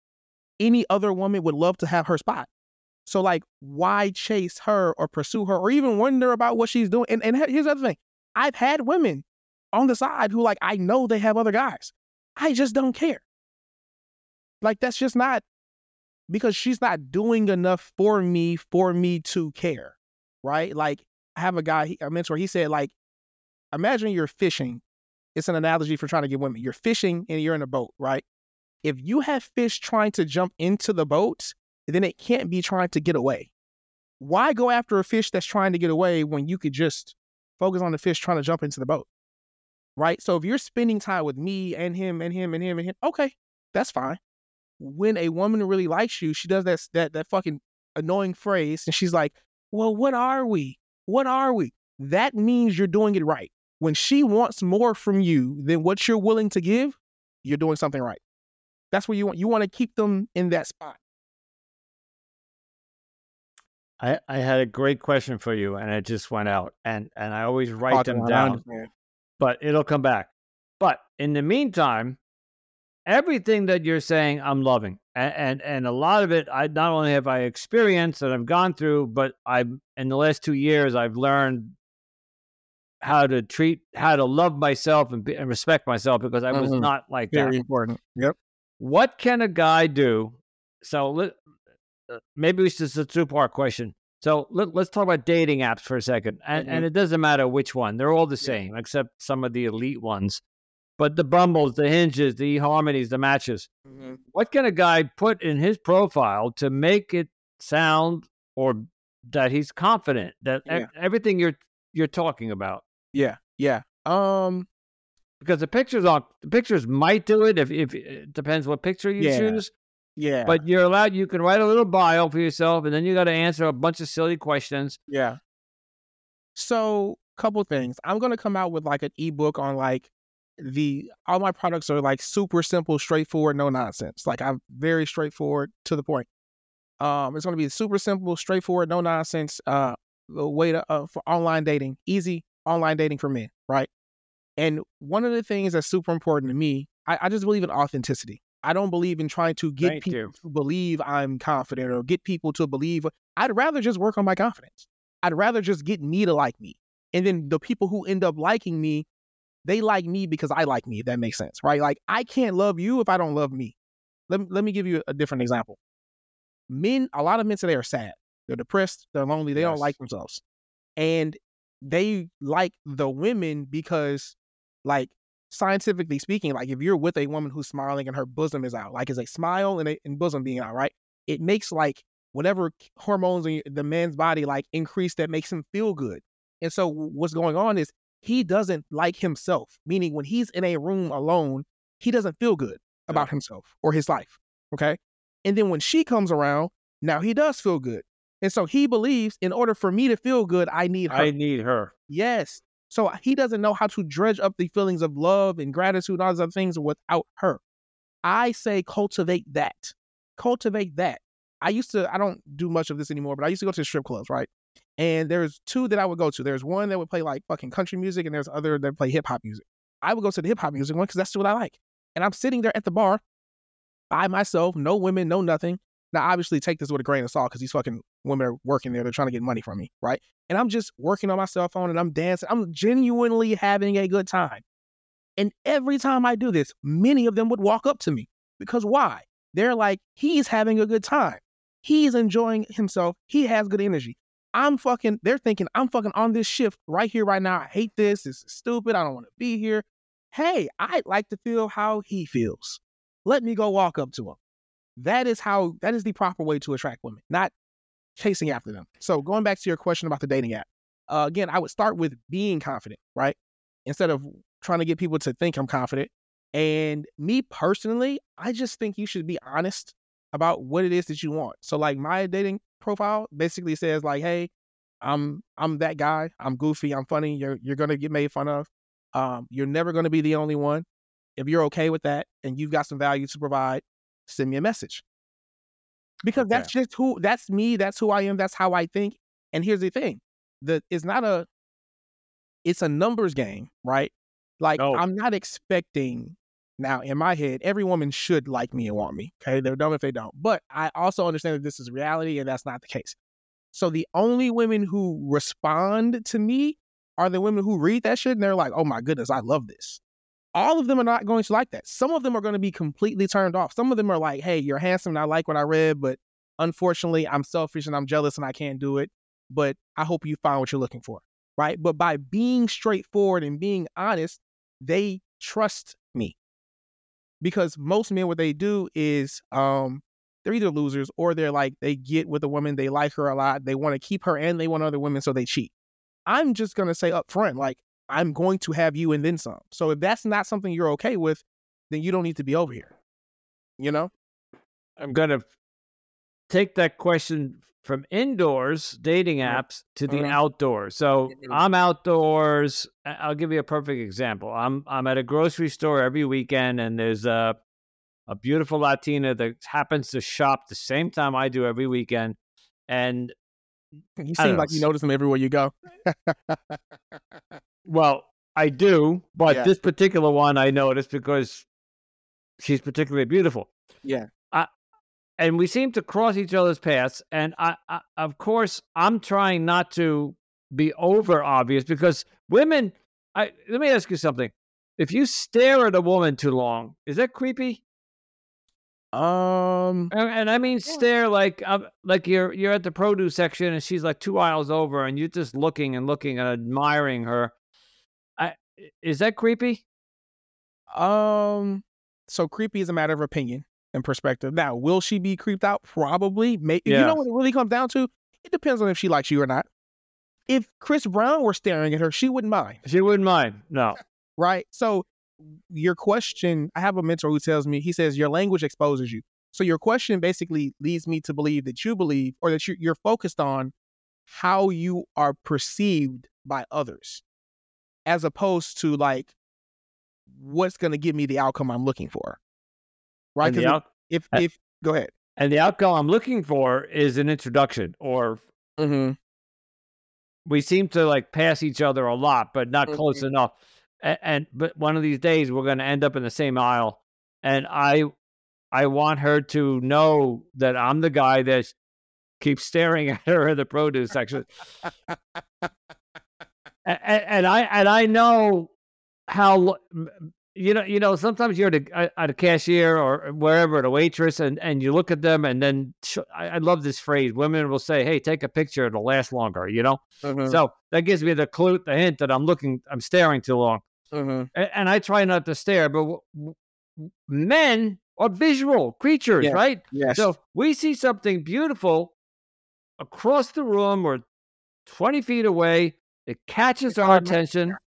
B: any other woman would love to have her spot. So like, why chase her or pursue her or even wonder about what she's doing? And, and here's the other thing. I've had women on the side who like, I know they have other guys. I just don't care. Like, that's just not, because she's not doing enough for me, for me to care, right? Like, I have a guy, a mentor, he said like, imagine you're fishing. It's an analogy for trying to get women. You're fishing and you're in a boat, right? If you have fish trying to jump into the boat, then it can't be trying to get away. Why go after a fish that's trying to get away when you could just focus on the fish trying to jump into the boat, right? So if you're spending time with me and him and him and him and him, okay, that's fine. When a woman really likes you, she does that that that fucking annoying phrase, and she's like, well, what are we? What are we? That means you're doing it right. When she wants more from you than what you're willing to give, you're doing something right. That's what you want. You want to keep them in that spot.
A: I, I had a great question for you, and it just went out. And, and I always write them down, but it'll come back. But in the meantime, everything that you're saying, I'm loving. And, and and a lot of it, I not only have I experienced and I've gone through, but I've in the last two years, I've learned how to treat, how to love myself and, be, and respect myself because I was
B: Mhm.
A: not like
B: Very
A: that.
B: important. Yep.
A: What can a guy do? So let, uh, maybe it's just a two-part question. So let, let's talk about dating apps for a second. And,
B: Mhm.
A: and it doesn't matter which one. They're all the
B: Yeah.
A: same, except some of the elite ones. But the Bumbles, the Hinges, the eHarmonies, the Matches.
B: Mhm.
A: What can a guy put in his profile to make it sound or that he's confident that e-
B: Yeah.
A: everything you're you're talking about?
B: Yeah. Yeah. Um.
A: Because the pictures on the pictures might do it if if it depends what picture you
B: Yeah.
A: choose.
B: Yeah.
A: But you're allowed. You can write a little bio for yourself, and then you got to answer a bunch of silly questions.
B: Yeah. So, couple things. I'm gonna come out with like an ebook on like the all my products are like super simple, straightforward, no nonsense. Like I'm very straightforward to the point. Um, it's gonna be super simple, straightforward, no nonsense. Uh, a way to uh, for online dating, easy online dating for men, right? And one of the things that's super important to me, I, I just believe in authenticity. I don't believe in trying to get
A: Thank
B: people
A: you.
B: to believe I'm confident or get people to believe. I'd rather just work on my confidence. I'd rather just get me to like me. And then the people who end up liking me, they like me because I like me, if that makes sense, right? Like I can't love you if I don't love me. Let, me- let me give you a different example. Men, a lot of men today are sad. They're depressed. They're lonely. They don't
A: Yes.
B: like themselves. And they like the women because, like, scientifically speaking, like if you're with a woman who's smiling and her bosom is out, like it's a smile and a and bosom being out, right? It makes like whatever hormones in the man's body like increase that makes him feel good. And so what's going on is he doesn't like himself, meaning when he's in a room alone, he doesn't feel good about himself or his life. Okay. And then when she comes around, now he does feel good. And so he believes in order for me to feel good, I need her.
A: I need her.
B: Yes. So he doesn't know how to dredge up the feelings of love and gratitude and all those other things without her. I say cultivate that. Cultivate that. I used to, I don't do much of this anymore, but I used to go to strip clubs, right? And there's two that I would go to. There's one that would play like fucking country music, and there's other that play hip hop music. I would go to the hip hop music one because that's what I like. And I'm sitting there at the bar by myself, no women, no nothing. Now, obviously, take this with a grain of salt because these fucking women are working there. They're trying to get money from me, right? And I'm just working on my cell phone and I'm dancing. I'm genuinely having a good time. And every time I do this, many of them would walk up to me because why? They're like, he's having a good time. He's enjoying himself. He has good energy. I'm fucking, they're thinking I'm fucking on this shift right here, right now. I hate this. This is stupid. I don't want to be here. Hey, I'd like to feel how he feels. Let me go walk up to him. That is how, that is the proper way to attract women, not chasing after them. So going back to your question about the dating app, uh, again, I would start with being confident, right? Instead of trying to get people to think I'm confident. And me personally, I just think you should be honest about what it is that you want. So like my dating profile basically says like, hey, I'm I'm that guy. I'm goofy. I'm funny. You're you're gonna get made fun of. Um, you're never gonna be the only one. If you're okay with that and you've got some value to provide, send me a message. Because
A: Okay.
B: that's just who, that's me, that's who I am, that's how I think. And here's the thing, the it's not a, it's a numbers game, right? Like
A: No.
B: I'm not expecting, now in my head, every woman should like me and want me, okay? They're dumb if they don't. But I also understand that this is reality and that's not the case. So the only women who respond to me are the women who read that shit and they're like, oh my goodness, I love this. All of them are not going to like that. Some of them are going to be completely turned off. Some of them are like, hey, you're handsome and I like what I read, but unfortunately, I'm selfish and I'm jealous and I can't do it. But I hope you find what you're looking for, right? But by being straightforward and being honest, they trust me. Because most men, what they do is um, they're either losers or they're like, they get with a woman, they like her a lot, they want to keep her and they want other women, so they cheat. I'm just going to say up front, like, I'm going to have you and then some. So if that's not something you're okay with, then you don't need to be over here. You know?
A: I'm going to take that question from indoors dating apps to the
B: Mhm.
A: outdoors. So
B: Mhm.
A: I'm outdoors. I- I'll give you a perfect example. I'm I'm at a grocery store every weekend, and there's a a beautiful Latina that happens to shop the same time I do every weekend. And
B: You
A: I don't
B: seem
A: know.
B: like you notice them everywhere you go.
A: Well, I do, but
B: Yeah.
A: this particular one I noticed because she's particularly beautiful.
B: Yeah.
A: I, and we seem to cross each other's paths. And I, I, of course, I'm trying not to be over obvious because women, I let me ask you something. If you stare at a woman too long, is that creepy?
B: Um,
A: And, and I mean stare like um, like you're you're at the produce section and she's like two aisles over and you're just looking and looking and admiring her. I, is that creepy?
B: um, so creepy is a matter of opinion and perspective. Now, will she be creeped out? Probably. Maybe. You
A: Yeah.
B: know what it really comes down to? It depends on if she likes you or not. If Chris Brown were staring at her, she wouldn't mind,
A: She wouldn't mind. No.
B: right? So your question, I have a mentor who tells me, he says, your language exposes you. So your question basically leads me to believe that you believe or that you- you're focused on how you are perceived by others, as opposed to like what's going to give me the outcome I'm looking for, right?
A: And the,
B: Because
A: out-
B: if, if, if go ahead.
A: and the outcome I'm looking for is an introduction, or
B: Mm-hmm.
A: we seem to like pass each other a lot, but not close
B: Mhm.
A: enough. And, and but one of these days we're going to end up in the same aisle, and I I want her to know that I'm the guy that keeps staring at her in the produce section. and, and I and I know how you know you know sometimes you're at a, at a cashier or wherever at a waitress and, and you look at them and then sh- I, I love this phrase. Women will say, "Hey, take a picture; it'll last longer." You know,
B: Mhm.
A: so that gives me the clue, the hint that I'm looking, I'm staring too long,
B: Mhm.
A: and, and I try not to stare. But w- w- men are visual creatures,
B: Yes.
A: right?
B: Yes.
A: So we see something beautiful across the room or twenty feet away. It catches
B: It's
A: our
B: hard not to
A: attention.
B: stare.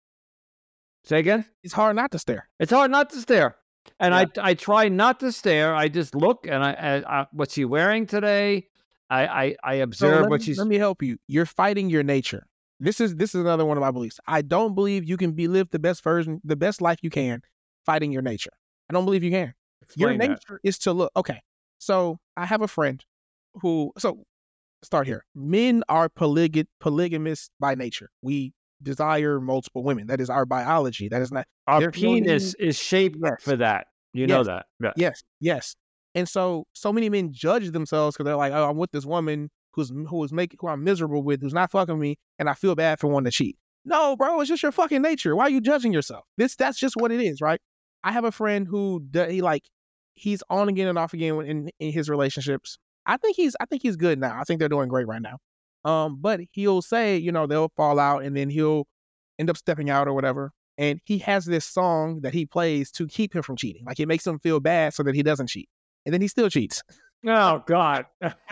A: Say again?
B: It's hard not to stare.
A: It's hard not to stare. And
B: Yeah.
A: I I try not to stare. I just look and I, I, I what's she wearing today? I I, I
B: So
A: observe
B: let
A: what
B: me,
A: she's
B: let me help you. You're fighting your nature. This is this is another one of my beliefs. I don't believe you can be live the best version, the best life you can, fighting your nature. I don't believe you can. Your
A: explain that.
B: nature is to look. Okay. So I have a friend who. So start here. Men are polyg- polygamous by nature. We desire multiple women. That is our biology. That is not
A: Our
B: there's no
A: penis
B: need-
A: is shaped
B: Yes.
A: for that. You know
B: Yes.
A: that. Yeah.
B: Yes, yes. And so, so many men judge themselves because they're like, "Oh, I'm with this woman who's who is making who I'm miserable with, who's not fucking me, and I feel bad for wanting to cheat." No, bro, it's just your fucking nature. Why are you judging yourself? This that's just what it is, right? I have a friend who d- he like he's on again and off again in in his relationships. I think he's I think he's good now. I think they're doing great right now. Um, but he'll say, you know, they'll fall out and then he'll end up stepping out or whatever. And he has this song that he plays to keep him from cheating. Like it makes him feel bad so that he doesn't cheat. And then he still cheats.
A: Oh God.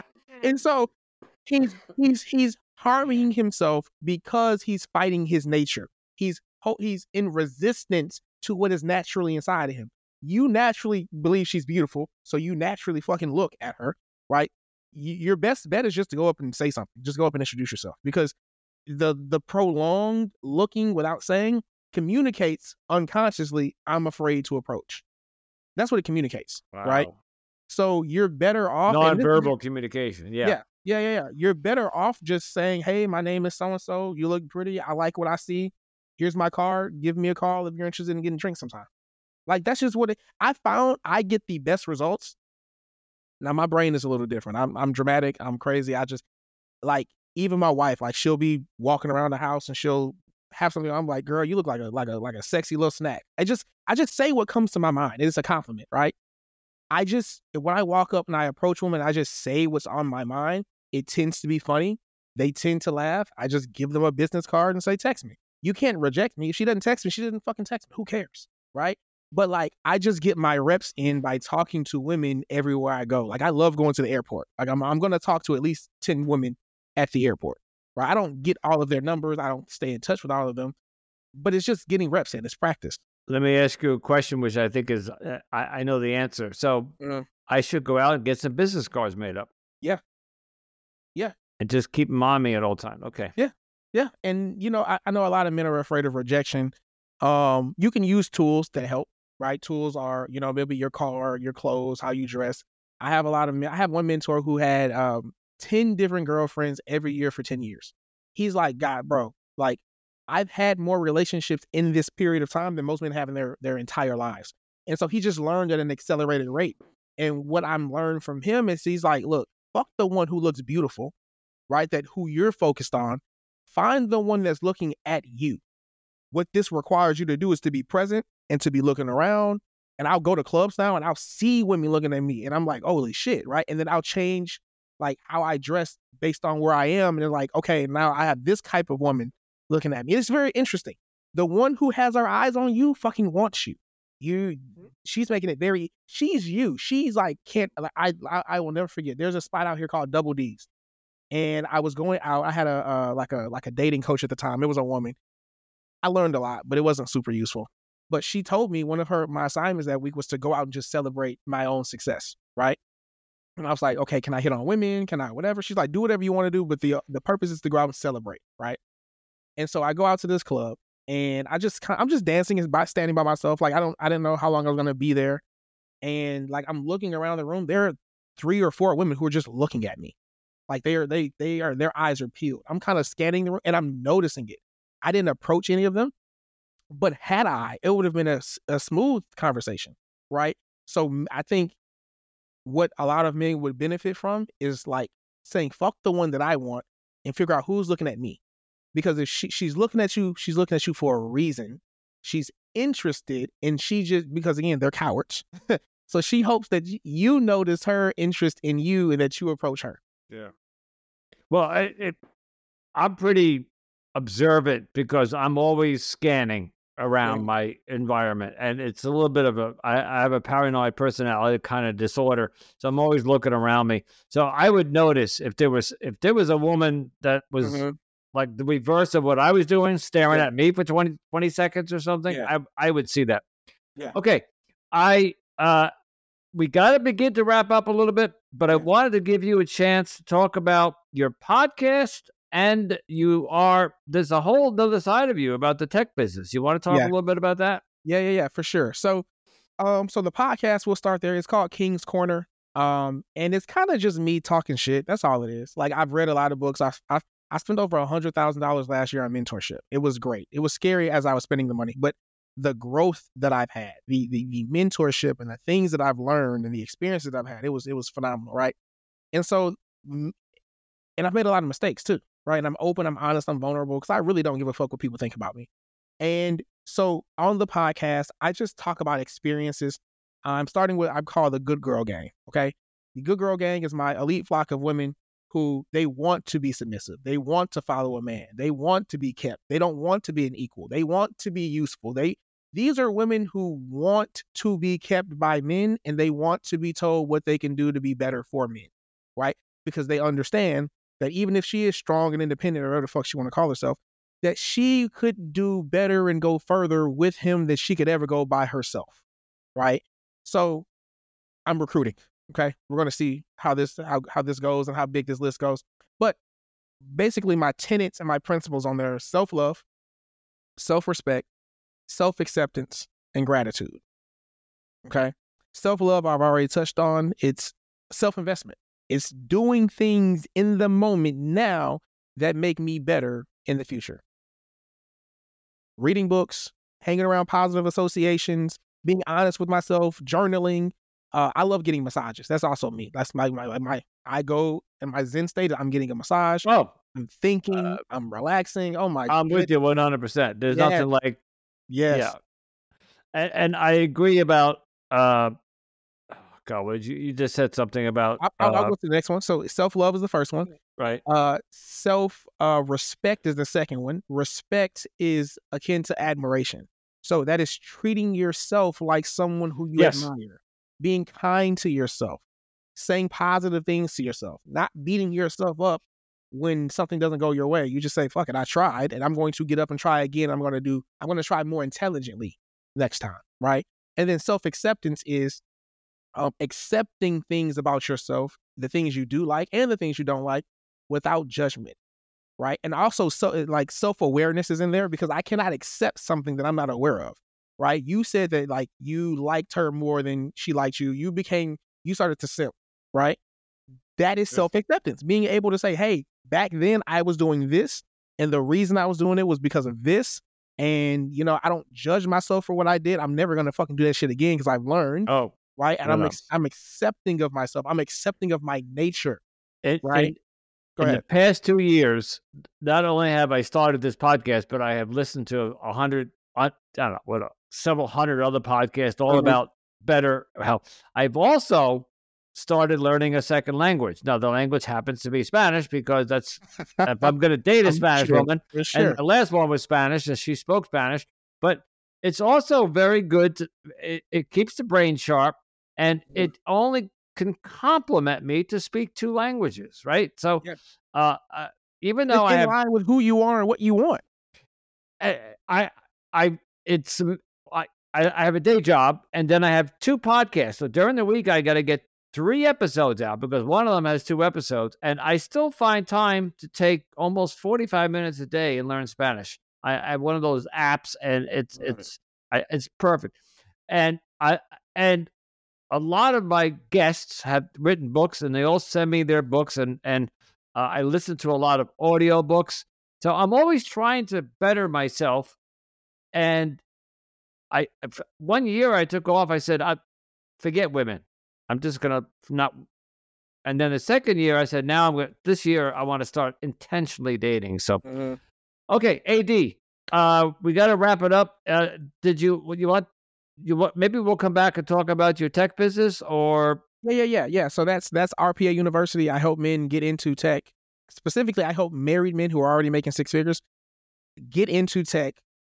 B: And so he's he's he's harming himself because he's fighting his nature. He's ho- he's in resistance to what is naturally inside of him. You naturally believe she's beautiful, so you naturally fucking look at her, right? Y- your best bet is just to go up and say something. Just go up and introduce yourself because the the prolonged looking without saying communicates unconsciously, I'm afraid to approach. That's what it communicates, right?
A: Wow.
B: So you're better off. and this is-
A: Non-verbal communication. Yeah.
B: yeah, yeah, yeah, yeah. You're better off just saying, "Hey, my name is so and so. You look pretty. I like what I see. Here's my card. Give me a call if you're interested in getting drinks sometime." Like that's just what it, I found. I get the best results. Now my brain is a little different. I'm I'm dramatic. I'm crazy. I just like even my wife. Like she'll be walking around the house and she'll have something. I'm like, "Girl, you look like a like a like a sexy little snack." I just I just say what comes to my mind. It's a compliment, right? I just, when I walk up and I approach women, I just say what's on my mind. It tends to be funny. They tend to laugh. I just give them a business card and say, text me. You can't reject me. If she doesn't text me, she didn't fucking text me. Who cares? Right? But like, I just get my reps in by talking to women everywhere I go. Like, I love going to the airport. Like, I'm, I'm going to talk to at least ten women at the airport. Right? I don't get all of their numbers. I don't stay in touch with all of them. But it's just getting reps in. It's practice.
A: Let me ask you a question, which I think is, uh, I, I know the answer. So
B: Mhm.
A: I should go out and get some business cards made up.
B: Yeah. Yeah.
A: And just keep them on me at all time. Okay.
B: Yeah. Yeah. And, you know, I, I know a lot of men are afraid of rejection. Um, you can use tools that help, right? Tools are, you know, maybe your car, your clothes, how you dress. I have a lot of men. I have one mentor who had um, ten different girlfriends every year for ten years. He's like, God, bro, like, I've had more relationships in this period of time than most men have in their, their entire lives. And so he just learned at an accelerated rate. And what I'm learned from him is he's like, look, fuck the one who looks beautiful, right? That who you're focused on. Find the one that's looking at you. What this requires you to do is to be present and to be looking around. And I'll go to clubs now and I'll see women looking at me and I'm like, holy shit, right? And then I'll change like how I dress based on where I am. And they're like, okay, now I have this type of woman looking at me. It's very interesting. The one who has her eyes on you fucking wants you. You, she's making it very, she's you. She's like, can't, like, I, I, I will never forget. There's a spot out here called Double D's. And I was going out, I had a, uh, like a, like a dating coach at the time. It was a woman. I learned a lot, but it wasn't super useful. But she told me one of her, my assignments that week was to go out and just celebrate my own success, right? And I was like, okay, can I hit on women? Can I, whatever? She's like, do whatever you want to do, but the the purpose is to go out and celebrate, right? And so I go out to this club and I just, I'm just dancing and by standing by myself. Like, I don't, I didn't know how long I was going to be there. And like, I'm looking around the room. There are three or four women who are just looking at me. Like they are, they, they are, their eyes are peeled. I'm kind of scanning the room and I'm noticing it. I didn't approach any of them. But had I, it would have been a, a smooth conversation, right? So I think what a lot of men would benefit from is like saying, fuck the one that I want and figure out who's looking at me. Because if she, she's looking at you, she's looking at you for a reason. She's interested and she just, because again, they're cowards. So she hopes that you notice her interest in you and that you approach her.
A: Yeah. Well, I, it, I'm pretty observant because I'm always scanning around yeah. my environment, and it's a little bit of a I, I have a paranoid personality kind of disorder, so I'm always looking around me. So I would notice if there was if there was a woman that was mm-hmm. like the reverse of what I was doing, staring yeah. at me for twenty, twenty seconds or something, yeah. I I would see that.
B: Yeah.
A: Okay, I uh we got to begin to wrap up a little bit, but I wanted to give you a chance to talk about your podcast. And you are, there's a whole other side of you about the tech business. You want to talk
B: yeah.
A: a little bit about that?
B: Yeah, yeah, yeah, for sure. So, um, so the podcast, we'll start there. It's called King's Corner. Um, and it's kind of just me talking shit. That's all it is. Like, I've read a lot of books. I, I, I spent over a hundred thousand dollars last year on mentorship. It was great. It was scary as I was spending the money, but the growth that I've had, the, the, the mentorship and the things that I've learned and the experiences that I've had, it was, it was phenomenal. Right. And so, and I've made a lot of mistakes too. Right. And I'm open, I'm honest, I'm vulnerable because I really don't give a fuck what people think about me. And so on the podcast, I just talk about experiences. I'm starting with, I call the Good Girl Gang. Okay. The Good Girl Gang is my elite flock of women who they want to be submissive. They want to follow a man. They want to be kept. They don't want to be an equal. They want to be useful. They, these are women who want to be kept by men and they want to be told what they can do to be better for men. Right. Because they understand that even if she is strong and independent or whatever the fuck she want to call herself, that she could do better and go further with him than she could ever go by herself, right? So I'm recruiting, okay? We're going to see how this how, how this goes and how big this list goes. But basically my tenets and my principles on there are self-love, self-respect, self-acceptance, and gratitude, okay? Self-love I've already touched on. It's self-investment. It's doing things in the moment now that make me better in the future. Reading books, hanging around positive associations, being honest with myself, journaling. Uh, I love getting massages. That's also me. That's my, my, my, I go in my Zen state. I'm getting a massage.
A: Oh,
B: I'm thinking, uh, I'm relaxing. Oh my God.
A: I'm with you one hundred percent. There's yeah. nothing like,
B: yes.
A: yeah. And, and I agree about, uh, God, what did you, you just said something about.
B: I'll, I'll, uh, I'll go to the next one. So self-love is the first one.
A: Right.
B: Uh, self uh, respect is the second one. Respect is akin to admiration. So that is treating yourself like someone who you yes. admire, being kind to yourself, saying positive things to yourself, not beating yourself up when something doesn't go your way. You just say, fuck it, I tried and I'm going to get up and try again. I'm going to do, I'm going to try more intelligently next time. Right. And then self-acceptance is um, accepting things about yourself, the things you do like and the things you don't like, without judgment, right? And also, so like self-awareness is in there because I cannot accept something that I'm not aware of, right? You said that like you liked her more than she liked you. You became, you started to simp, right? That is self-acceptance. Being able to say, hey, back then I was doing this and the reason I was doing it was because of this. And, you know, I don't judge myself for what I did. I'm never going to fucking do that shit again because I've learned,
A: oh,
B: right? And I'm, ex- I'm accepting of myself. I'm accepting of my nature,
A: it,
B: right?
A: It,
B: Go
A: in
B: ahead.
A: the past two years, not only have I started this podcast, but I have listened to a hundred, I don't know, what, several hundred other podcasts all
B: Mhm.
A: about better health. I've also started learning a second language. Now, the language happens to be Spanish because that's, if I'm going to date a
B: I'm
A: Spanish
B: sure.
A: woman,
B: For
A: and
B: sure.
A: the last one was Spanish, and she spoke Spanish, but it's also very good. To, it, it keeps the brain sharp, and it only can complement me to speak two languages, right? So,
B: Yeah.
A: uh, uh, even
B: It's
A: though I
B: in
A: have,
B: line with who you are and what you want.
A: I, I, I it's, um, I, I I have a day job, and then I have two podcasts. So during the week, I got to get three episodes out because one of them has two episodes, and I still find time to take almost forty-five minutes a day and learn Spanish. I, I have one of those apps, and it's
B: Love it.
A: it's I, it's perfect. And I and a lot of my guests have written books, and they all send me their books, and and uh, I listen to a lot of audio books. So I'm always trying to better myself. And I f- one year I took off. I said, I forget women. I'm just gonna not. And then the second year, I said, now I'm going. This year, I want to start intentionally dating. So,
B: Mhm.
A: okay, A D, uh, we got to wrap it up. Uh, did you? What you want? You want? Maybe we'll come back and talk about your tech business, or
B: Yeah, yeah, yeah, yeah. So that's that's R P A University. I help men get into tech. Specifically, I help married men who are already making six figures get into tech,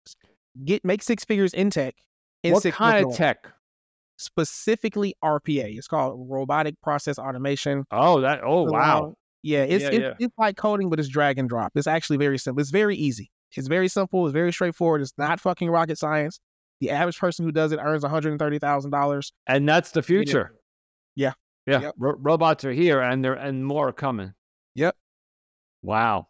B: get make six figures in tech in
A: what
B: six
A: kind
B: months
A: of
B: or less.
A: tech?
B: Specifically R P A. It's called robotic process automation.
A: Oh, that. Oh, wow.
B: Around, yeah, it's
A: Yeah,
B: it's
A: yeah.
B: it's like coding, but it's drag and drop. It's actually very simple. It's very easy. It's very simple. It's very straightforward. It's not fucking rocket science. The average person who does it earns one hundred and thirty thousand dollars.
A: And that's the future.
B: Yeah.
A: Yeah,
B: Yep.
A: ro- robots are here, and there and more are coming.
B: Yep.
A: Wow.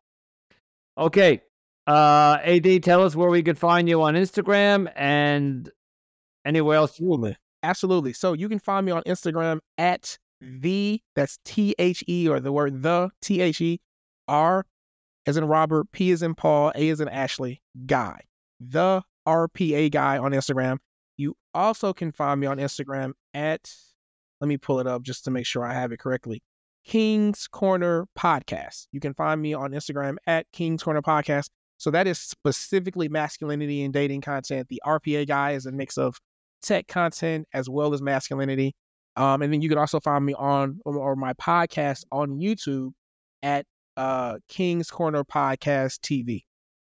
A: Okay. Uh, A D, tell us where we can find you on Instagram and anywhere else.
B: Absolutely. Absolutely. So you can find me on Instagram at the, that's T H E, or the word the, T H E, R as in Robert, P as in Paul, A as in Ashley, guy. The R P A guy on Instagram. You also can find me on Instagram at, let me pull it up just to make sure I have it correctly, King's Corner Podcast. You can find me on Instagram at King's Corner Podcast. So that is specifically masculinity and dating content. The R P A guy is a mix of tech content as well as masculinity. Um, and then you can also find me on, or, or my podcast on YouTube at uh, King's Corner Podcast T V.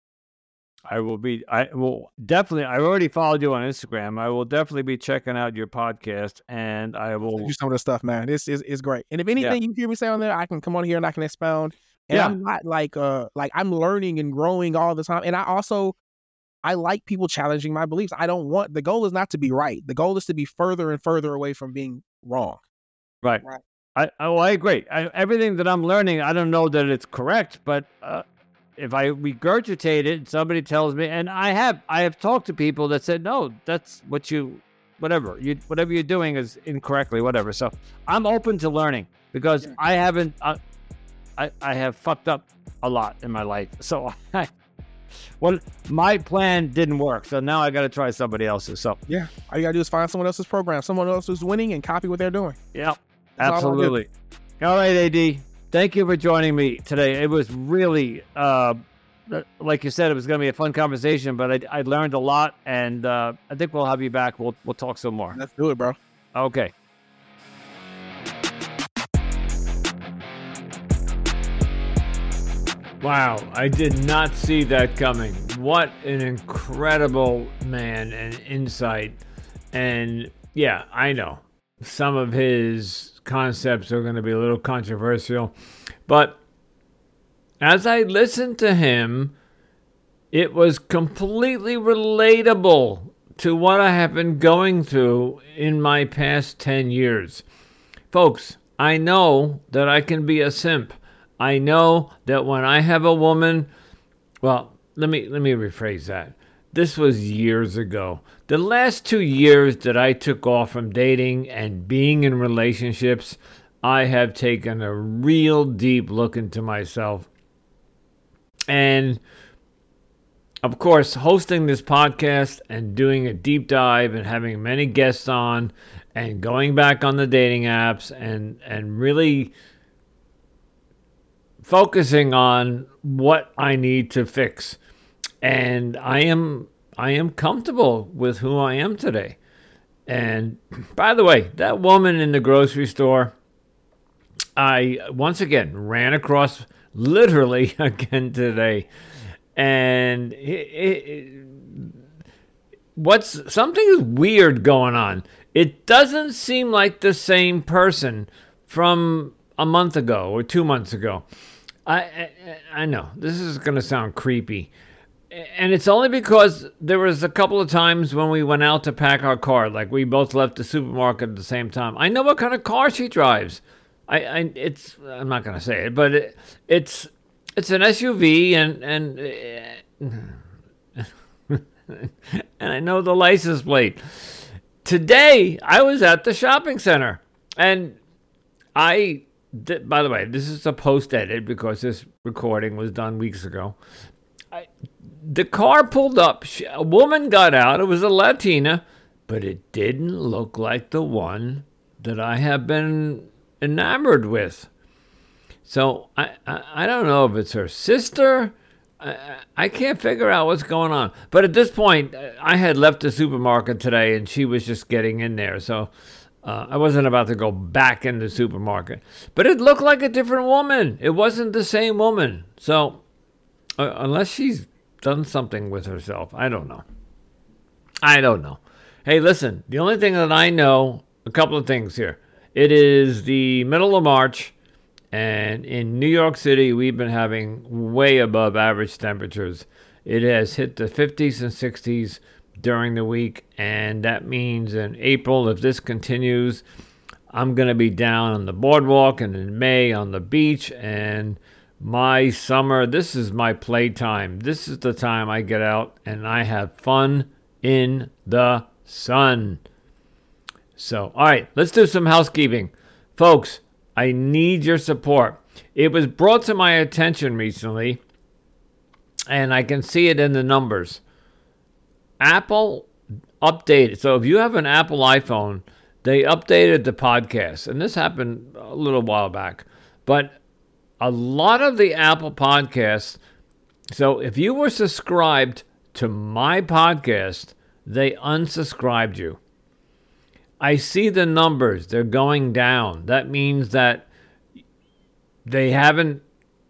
A: I will be, I will definitely, I already followed you on Instagram. I will definitely be checking out your podcast, and I will.
B: Do some of the stuff, man. This is is great. And if anything you hear me say on there, I can come on here and I can expound. And
A: Yeah.
B: I'm not like uh like I'm learning and growing all the time. And I also I like people challenging my beliefs. I don't want, the goal is not to be right. The goal is to be further and further away from being wrong.
A: Right.
B: Right.
A: I, oh, I agree. I, everything that I'm learning, I don't know that it's correct, but uh, if I regurgitate it, somebody tells me, and I have, I have talked to people that said, no, that's what you, whatever you, whatever you're doing is incorrectly, whatever. So I'm open to learning because
B: Yeah.
A: I haven't, uh, I, I have fucked up a lot in my life. So I, well, my plan didn't work. So now I got to try somebody else's. So
B: Yeah. All you gotta do is find someone else's program, someone else who's winning, and copy what they're doing.
A: yeah,
B: That's all I do.
A: absolutely. All right, A D. Thank you for joining me today. It was really, uh, like you said, it was going to be a fun conversation, but I, I learned a lot, and uh, I think we'll have you back. We'll we'll talk some more.
B: Let's do it, bro.
A: Okay. Wow, I did not see that coming. What an incredible man and insight. And yeah, I know some of his concepts are going to be a little controversial, but as I listened to him, it was completely relatable to what I have been going through in my past ten years. Folks, I know that I can be a simp. I know that when I have a woman, well, let me let me rephrase that. This was years ago. The last two years that I took off from dating and being in relationships, I have taken a real deep look into myself. And of course, hosting this podcast and doing a deep dive and having many guests on and going back on the dating apps and, and really focusing on what I need to fix. And I am I am comfortable with who I am today. And by the way, that woman in the grocery store, I once again ran across literally again today. And it, it, what's something is weird going on. It doesn't seem like the same person from a month ago or two months ago. I I, I know this is going to sound creepy. And it's only because there was a couple of times when we went out to pack our car, like we both left the supermarket at the same time. I know what kind of car she drives. I, I it's I'm not going to say it, but it, it's it's an S U V, and and and I know the license plate. Today I was at the shopping center, and I did, by the way, this is a post edit because this recording was done weeks ago. I, the car pulled up. She, a woman got out. It was a Latina, but it didn't look like the one that I have been enamored with. So I, I, I don't know if it's her sister. I, I can't figure out what's going on. But at this point, I had left the supermarket today, and she was just getting in there. So uh, I wasn't about to go back in the supermarket. But it looked like a different woman. It wasn't the same woman. So uh, unless she's done something with herself, I don't know. I don't know. Hey, listen, the only thing that I know, a couple of things here. It is the middle of March, and in New York City, we've been having way above average temperatures. It has hit the fifties and sixties during the week, and that means in April, if this continues, I'm going to be down on the boardwalk, and in May on the beach, and my summer, this is my playtime. This is the time I get out and I have fun in the sun. So, all right, let's do some housekeeping. Folks, I need your support. It was brought to my attention recently, and I can see it in the numbers. Apple updated. So if you have an Apple iPhone, they updated the podcast. And this happened a little while back. But a lot of the Apple podcasts, so if you were subscribed to my podcast, they unsubscribed you. I see the numbers. They're going down. That means that they haven't...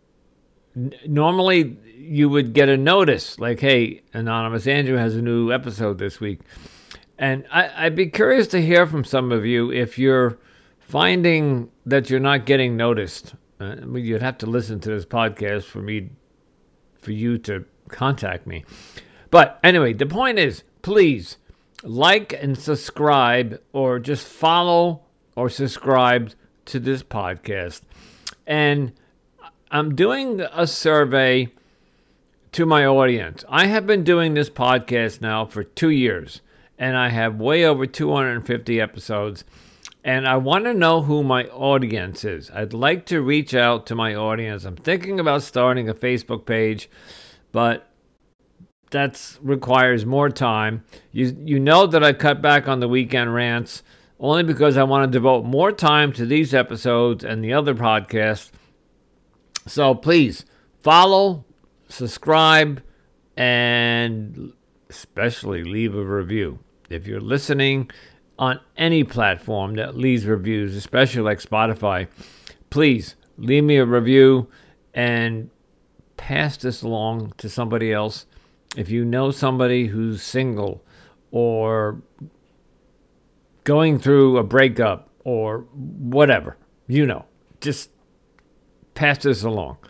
A: Normally, you would get a notice like, hey, Anonymous Andrew has a new episode this week. And I, I'd be curious to hear from some of you if you're finding that you're not getting noticed. Uh, I mean, you'd have to listen to this podcast for me, for you to contact me. But anyway, the point is, please like and subscribe, or just follow or subscribe to this podcast. And I'm doing a survey to my audience. I have been doing this podcast now for two years, and I have way over two hundred fifty episodes. And I want to know who my audience is. I'd like to reach out to my audience. I'm thinking about starting a Facebook page, but that requires more time. You you know that I cut back on the weekend rants only because I want to devote more time to these episodes and the other podcasts. So please follow, subscribe, and especially leave a review. If you're listening on any platform that leaves reviews, especially like Spotify, please leave me a review and pass this along to somebody else. If you know somebody who's single or going through a breakup or whatever, you know, just pass this along.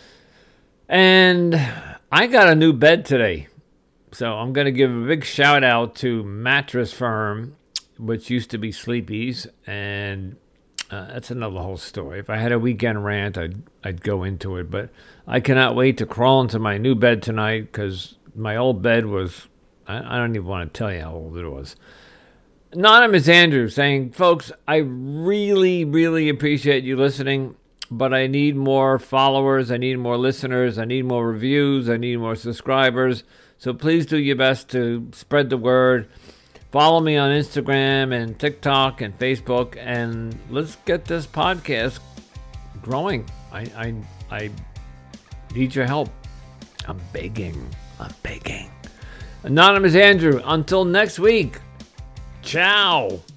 A: And I got a new bed today. So I'm going to give a big shout out to Mattress Firm, which used to be Sleepy's, and uh, that's another whole story. If I had a weekend rant, I'd I'd go into it, but I cannot wait to crawl into my new bed tonight, because my old bed was, I, I don't even want to tell you how old it was. Anonymous Andrew saying, folks, I really, really appreciate you listening, but I need more followers, I need more listeners, I need more reviews, I need more subscribers, so please do your best to spread the word. Follow me on Instagram and TikTok and Facebook, and let's get this podcast growing. I, I I need your help. I'm begging. I'm begging. Anonymous Andrew, until next week. Ciao.